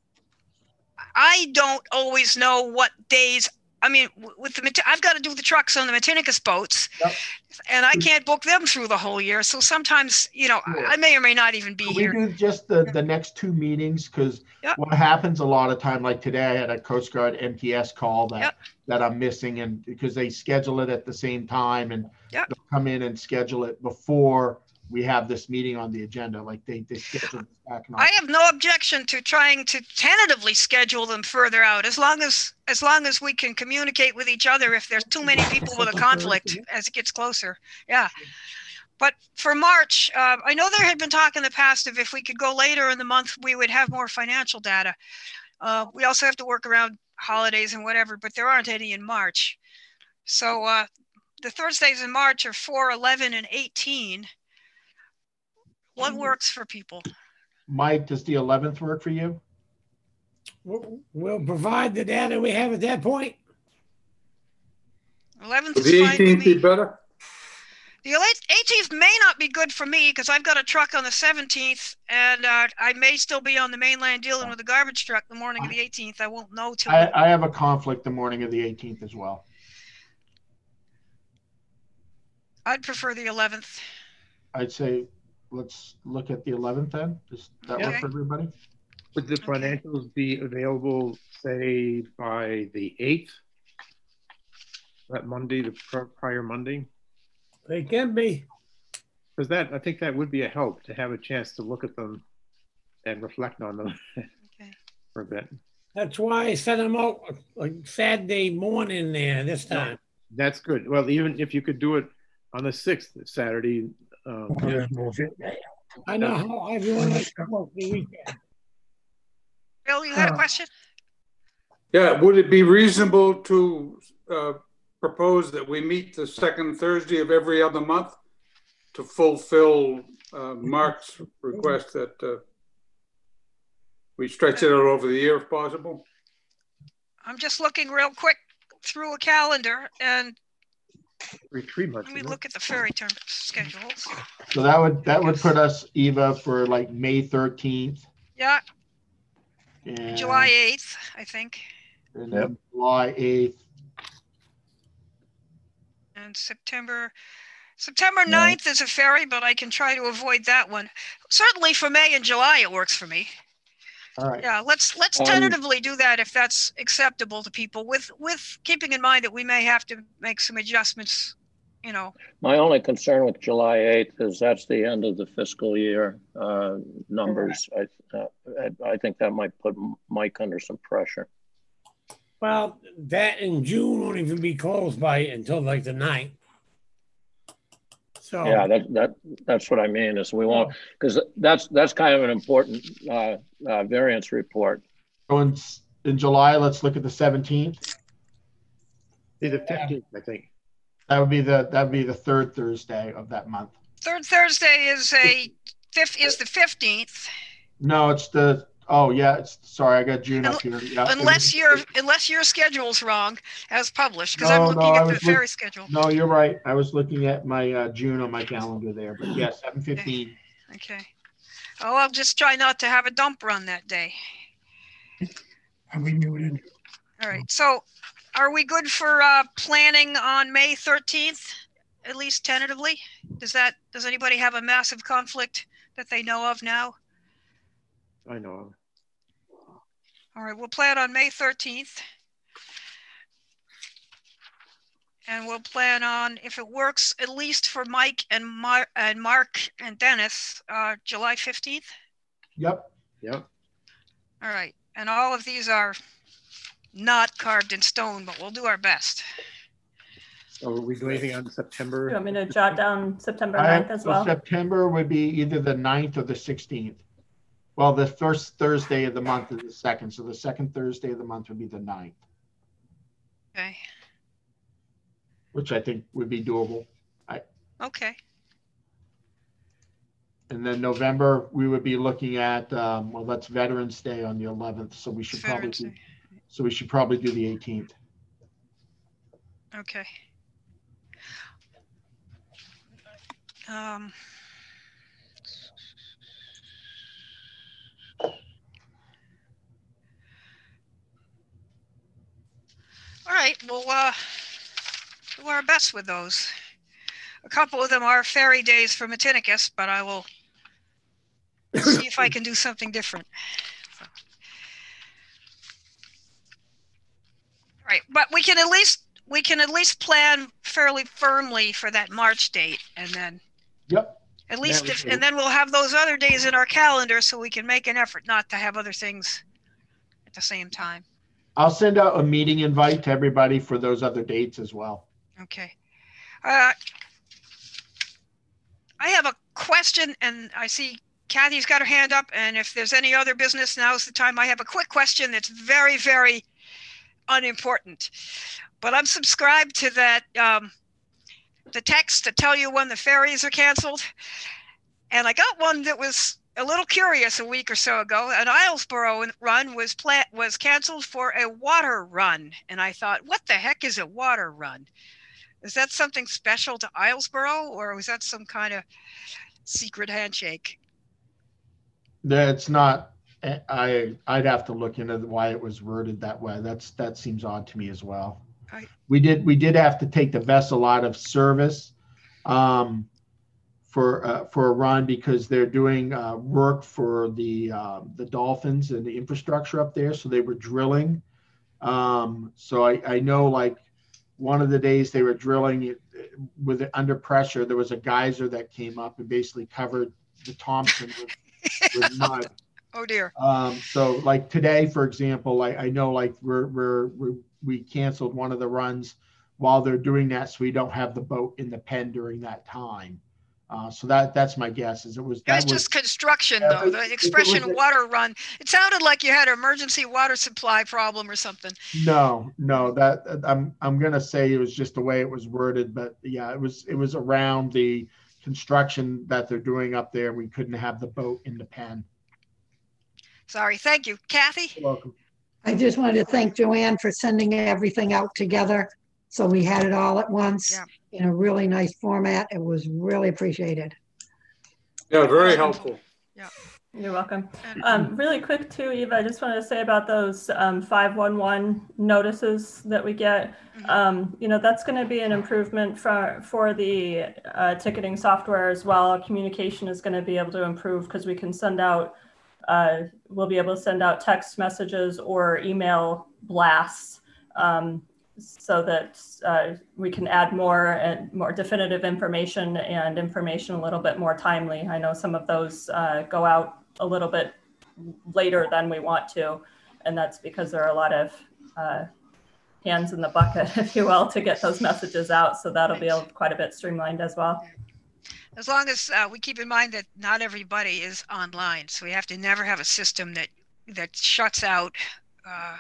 I don't always know what days. I mean, with the I've got to do the trucks on the Matinicus boats, Yep. and I can't book them through the whole year. So sometimes, you know, Sure. I may or may not even be Could we here. do just the, the next two meetings? Because Yep. what happens a lot of time, like today, I had a Coast Guard M T S call that, Yep. that I'm missing, and because they schedule it at the same time, and Yep. they'll come in and schedule it before we have this meeting on the agenda. Like they, they scheduled this back in I have no objection to trying to tentatively schedule them further out, as long as, as long as we can communicate with each other if there's too many people with a conflict as it gets closer. Yeah. But for March, uh, I know there had been talk in the past of if we could go later in the month, we would have more financial data. Uh, we also have to work around holidays and whatever, but there aren't any in March. So uh, the Thursdays in March are four, eleven, and eighteen. What works for people? Mike, does the eleventh work for you? We'll, we'll provide the data we have at that point. eleventh Would is the fine with eighteenth be me. better? The eighteenth may not be good for me because I've got a truck on the seventeenth, and uh, I may still be on the mainland dealing with a garbage truck the morning of the eighteenth. I won't know till. I, I have a conflict the morning of the eighteenth as well. I'd prefer the eleventh. I'd say let's look at the eleventh then. Does that Okay. work for everybody? Would the financials be available, say, by the eighth? That Monday, the pr- prior Monday? They can be. Because that, I think that would be a help to have a chance to look at them and reflect on them Okay. for a bit. That's why I sent them out like Saturday morning there this time. That's good. Well, even if you could do it on the sixth, Saturday. Um, I know how everyone likes to work the weekend. Bill, you had a question? Yeah, would it be reasonable to uh, propose that we meet the second Thursday of every other month to fulfill uh, Mark's request that uh, we stretch it out over the year if possible? I'm just looking real quick through a calendar, and three months. let me look at the ferry term schedules. So that would that would put us, Eva, for like May thirteenth. Yeah, And, July eighth, I think, and then July eighth. and September. September ninth is a ferry, but I can try to avoid that one. Certainly for May and July, it works for me. All right. Yeah, let's let's Um, tentatively do that if that's acceptable to people, with with keeping in mind that we may have to make some adjustments, you know. My only concern with July eighth is that's the end of the fiscal year uh, numbers. I, uh, I I think that might put Mike under some pressure. Well, that in June won't even be closed by until like the ninth. So Yeah, that that that's what I mean is we won't, because that's that's kind of an important uh, uh, variance report. So in, in July, let's look at the seventeenth. Be the fifteenth, I think. That would be the that would be the third Thursday of that month. Third Thursday is a fifth is the fifteenth, No, it's the oh yeah. It's sorry, I got June up here. Yeah, unless your unless your schedule's wrong as published, because I'm No, looking no, I at the was ferry look- schedule. No, you're right. I was looking at my uh, June on my calendar there, but yeah, seven fifteen. Okay. Oh, I'll just try not to have a dump run that day. Are we muted? All right. So, are we good for uh, planning on May thirteenth, at least tentatively? Does that does anybody have a massive conflict that they know of now? I know. All right, we'll plan on May thirteenth. And we'll plan on, if it works, at least for Mike and Mar and Mark and Dennis, uh, July fifteenth. Yep. Yep. All right. And all of these are not carved in stone, but we'll do our best. So are we doing anything on September? You want me to jot down September I- ninth as so well? September would be either the ninth or the sixteenth. Well, the first Thursday of the month is the second, so the second Thursday of the month would be the ninth, Okay. which I think would be doable. Okay. And then November, we would be looking at, um, well, that's Veterans Day on the eleventh, so we should probably, Veterans do, Day. so we should probably do the eighteenth. Okay. Um, all right, we'll uh, do our best with those. A couple of them are ferry days for Matinicus, but I will see if I can do something different. All right, but we can at least we can at least plan fairly firmly for that March date, and then Yep. at least, That if, was and then we'll have those other days in our calendar, so we can make an effort not to have other things at the same time. I'll send out a meeting invite to everybody for those other dates as well. Okay. Uh, I have a question, and I see Kathy's got her hand up, and if there's any other business, now's the time. I have a quick question that's very, very unimportant, but I'm subscribed to that, um, the text to tell you when the ferries are canceled. And I got one that was a little curious a week or so ago. An Islesboro run was pla- was canceled for a water run. And I thought, what the heck is a water run? Is that something special to Islesboro, or was that some kind of secret handshake? That's not, I, I'd have to look into why it was worded that way. That's, that seems odd to me as well. I, We did, we did have to take the vessel out of service um, for, uh, for a run because they're doing uh, work for the, uh, the dolphins and the infrastructure up there. So they were drilling. Um, so I, I know like one of the days they were drilling it with it under pressure, there was a geyser that came up and basically covered the Thompson with, with mud. Oh dear. Um, so like today, for example, I, I know like we're, we're, we're, we canceled one of the runs while they're doing that. So we don't have the boat in the pen during that time. Uh, so that, that's my guess is it was, It that was was just construction yeah, though. it- The it expression was a- water run, it sounded like you had an emergency water supply problem or something. no, no, that I'm, I'm going to say it was just the way it was worded, but yeah, it was, it was around the construction that they're doing up there. We couldn't have the boat in the pen. Sorry. Thank you. Kathy? You're welcome. I just wanted to thank Joanne for sending everything out together. So we had it all at once Yeah. in a really nice format. It was really appreciated. Yeah, very helpful. Yeah. You're welcome. Um, really quick too, Eva, I just wanted to say about those um, five one one notices that we get. Um, you know, that's going to be an improvement for, for the uh, ticketing software as well. Our communication is going to be able to improve because we can send out, uh, we'll be able to send out text messages or email blasts um, so that uh, we can add more and more definitive information and information a little bit more timely. I know some of those uh, go out a little bit later than we want to, and that's because there are a lot of uh, hands in the bucket, if you will, to get those messages out. So that'll be quite a bit streamlined as well. As long as uh, we keep in mind that not everybody is online, so we have to never have a system that that shuts out uh,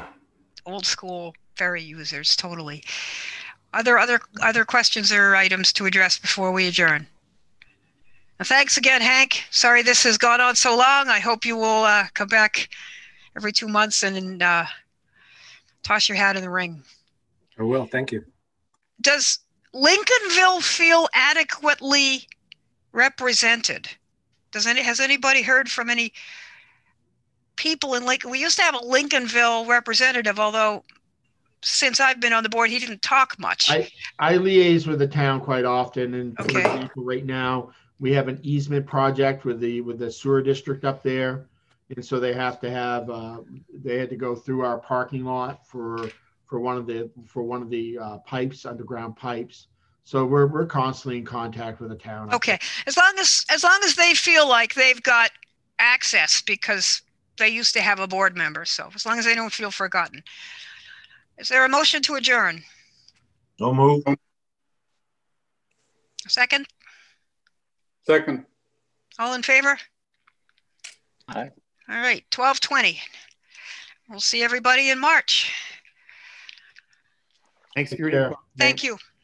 old school ferry users totally. Are there other other questions or items to address before we adjourn? Now, thanks again, Hank. Sorry this has gone on so long. I hope you will uh, come back every two months and uh, toss your hat in the ring. I will. Thank you. Does Lincolnville feel adequately represented? Does any has anybody heard from any people in Lincoln? We used to have a Lincolnville representative, although since I've been on the board, he didn't talk much. I, I liaise with the town quite often, and for Okay. example, right now we have an easement project with the with the sewer district up there, and so they have to have uh, they had to go through our parking lot for for one of the for one of the uh, pipes, underground pipes. So we're we're constantly in contact with the town. Okay, as long as as long as they feel like they've got access because they used to have a board member. So as long as they don't feel forgotten. Is there a motion to adjourn? So move. A second? Second. All in favor? Aye. All right, twelve twenty. We'll see everybody in March. Thanks for your Take care. input. Thank you.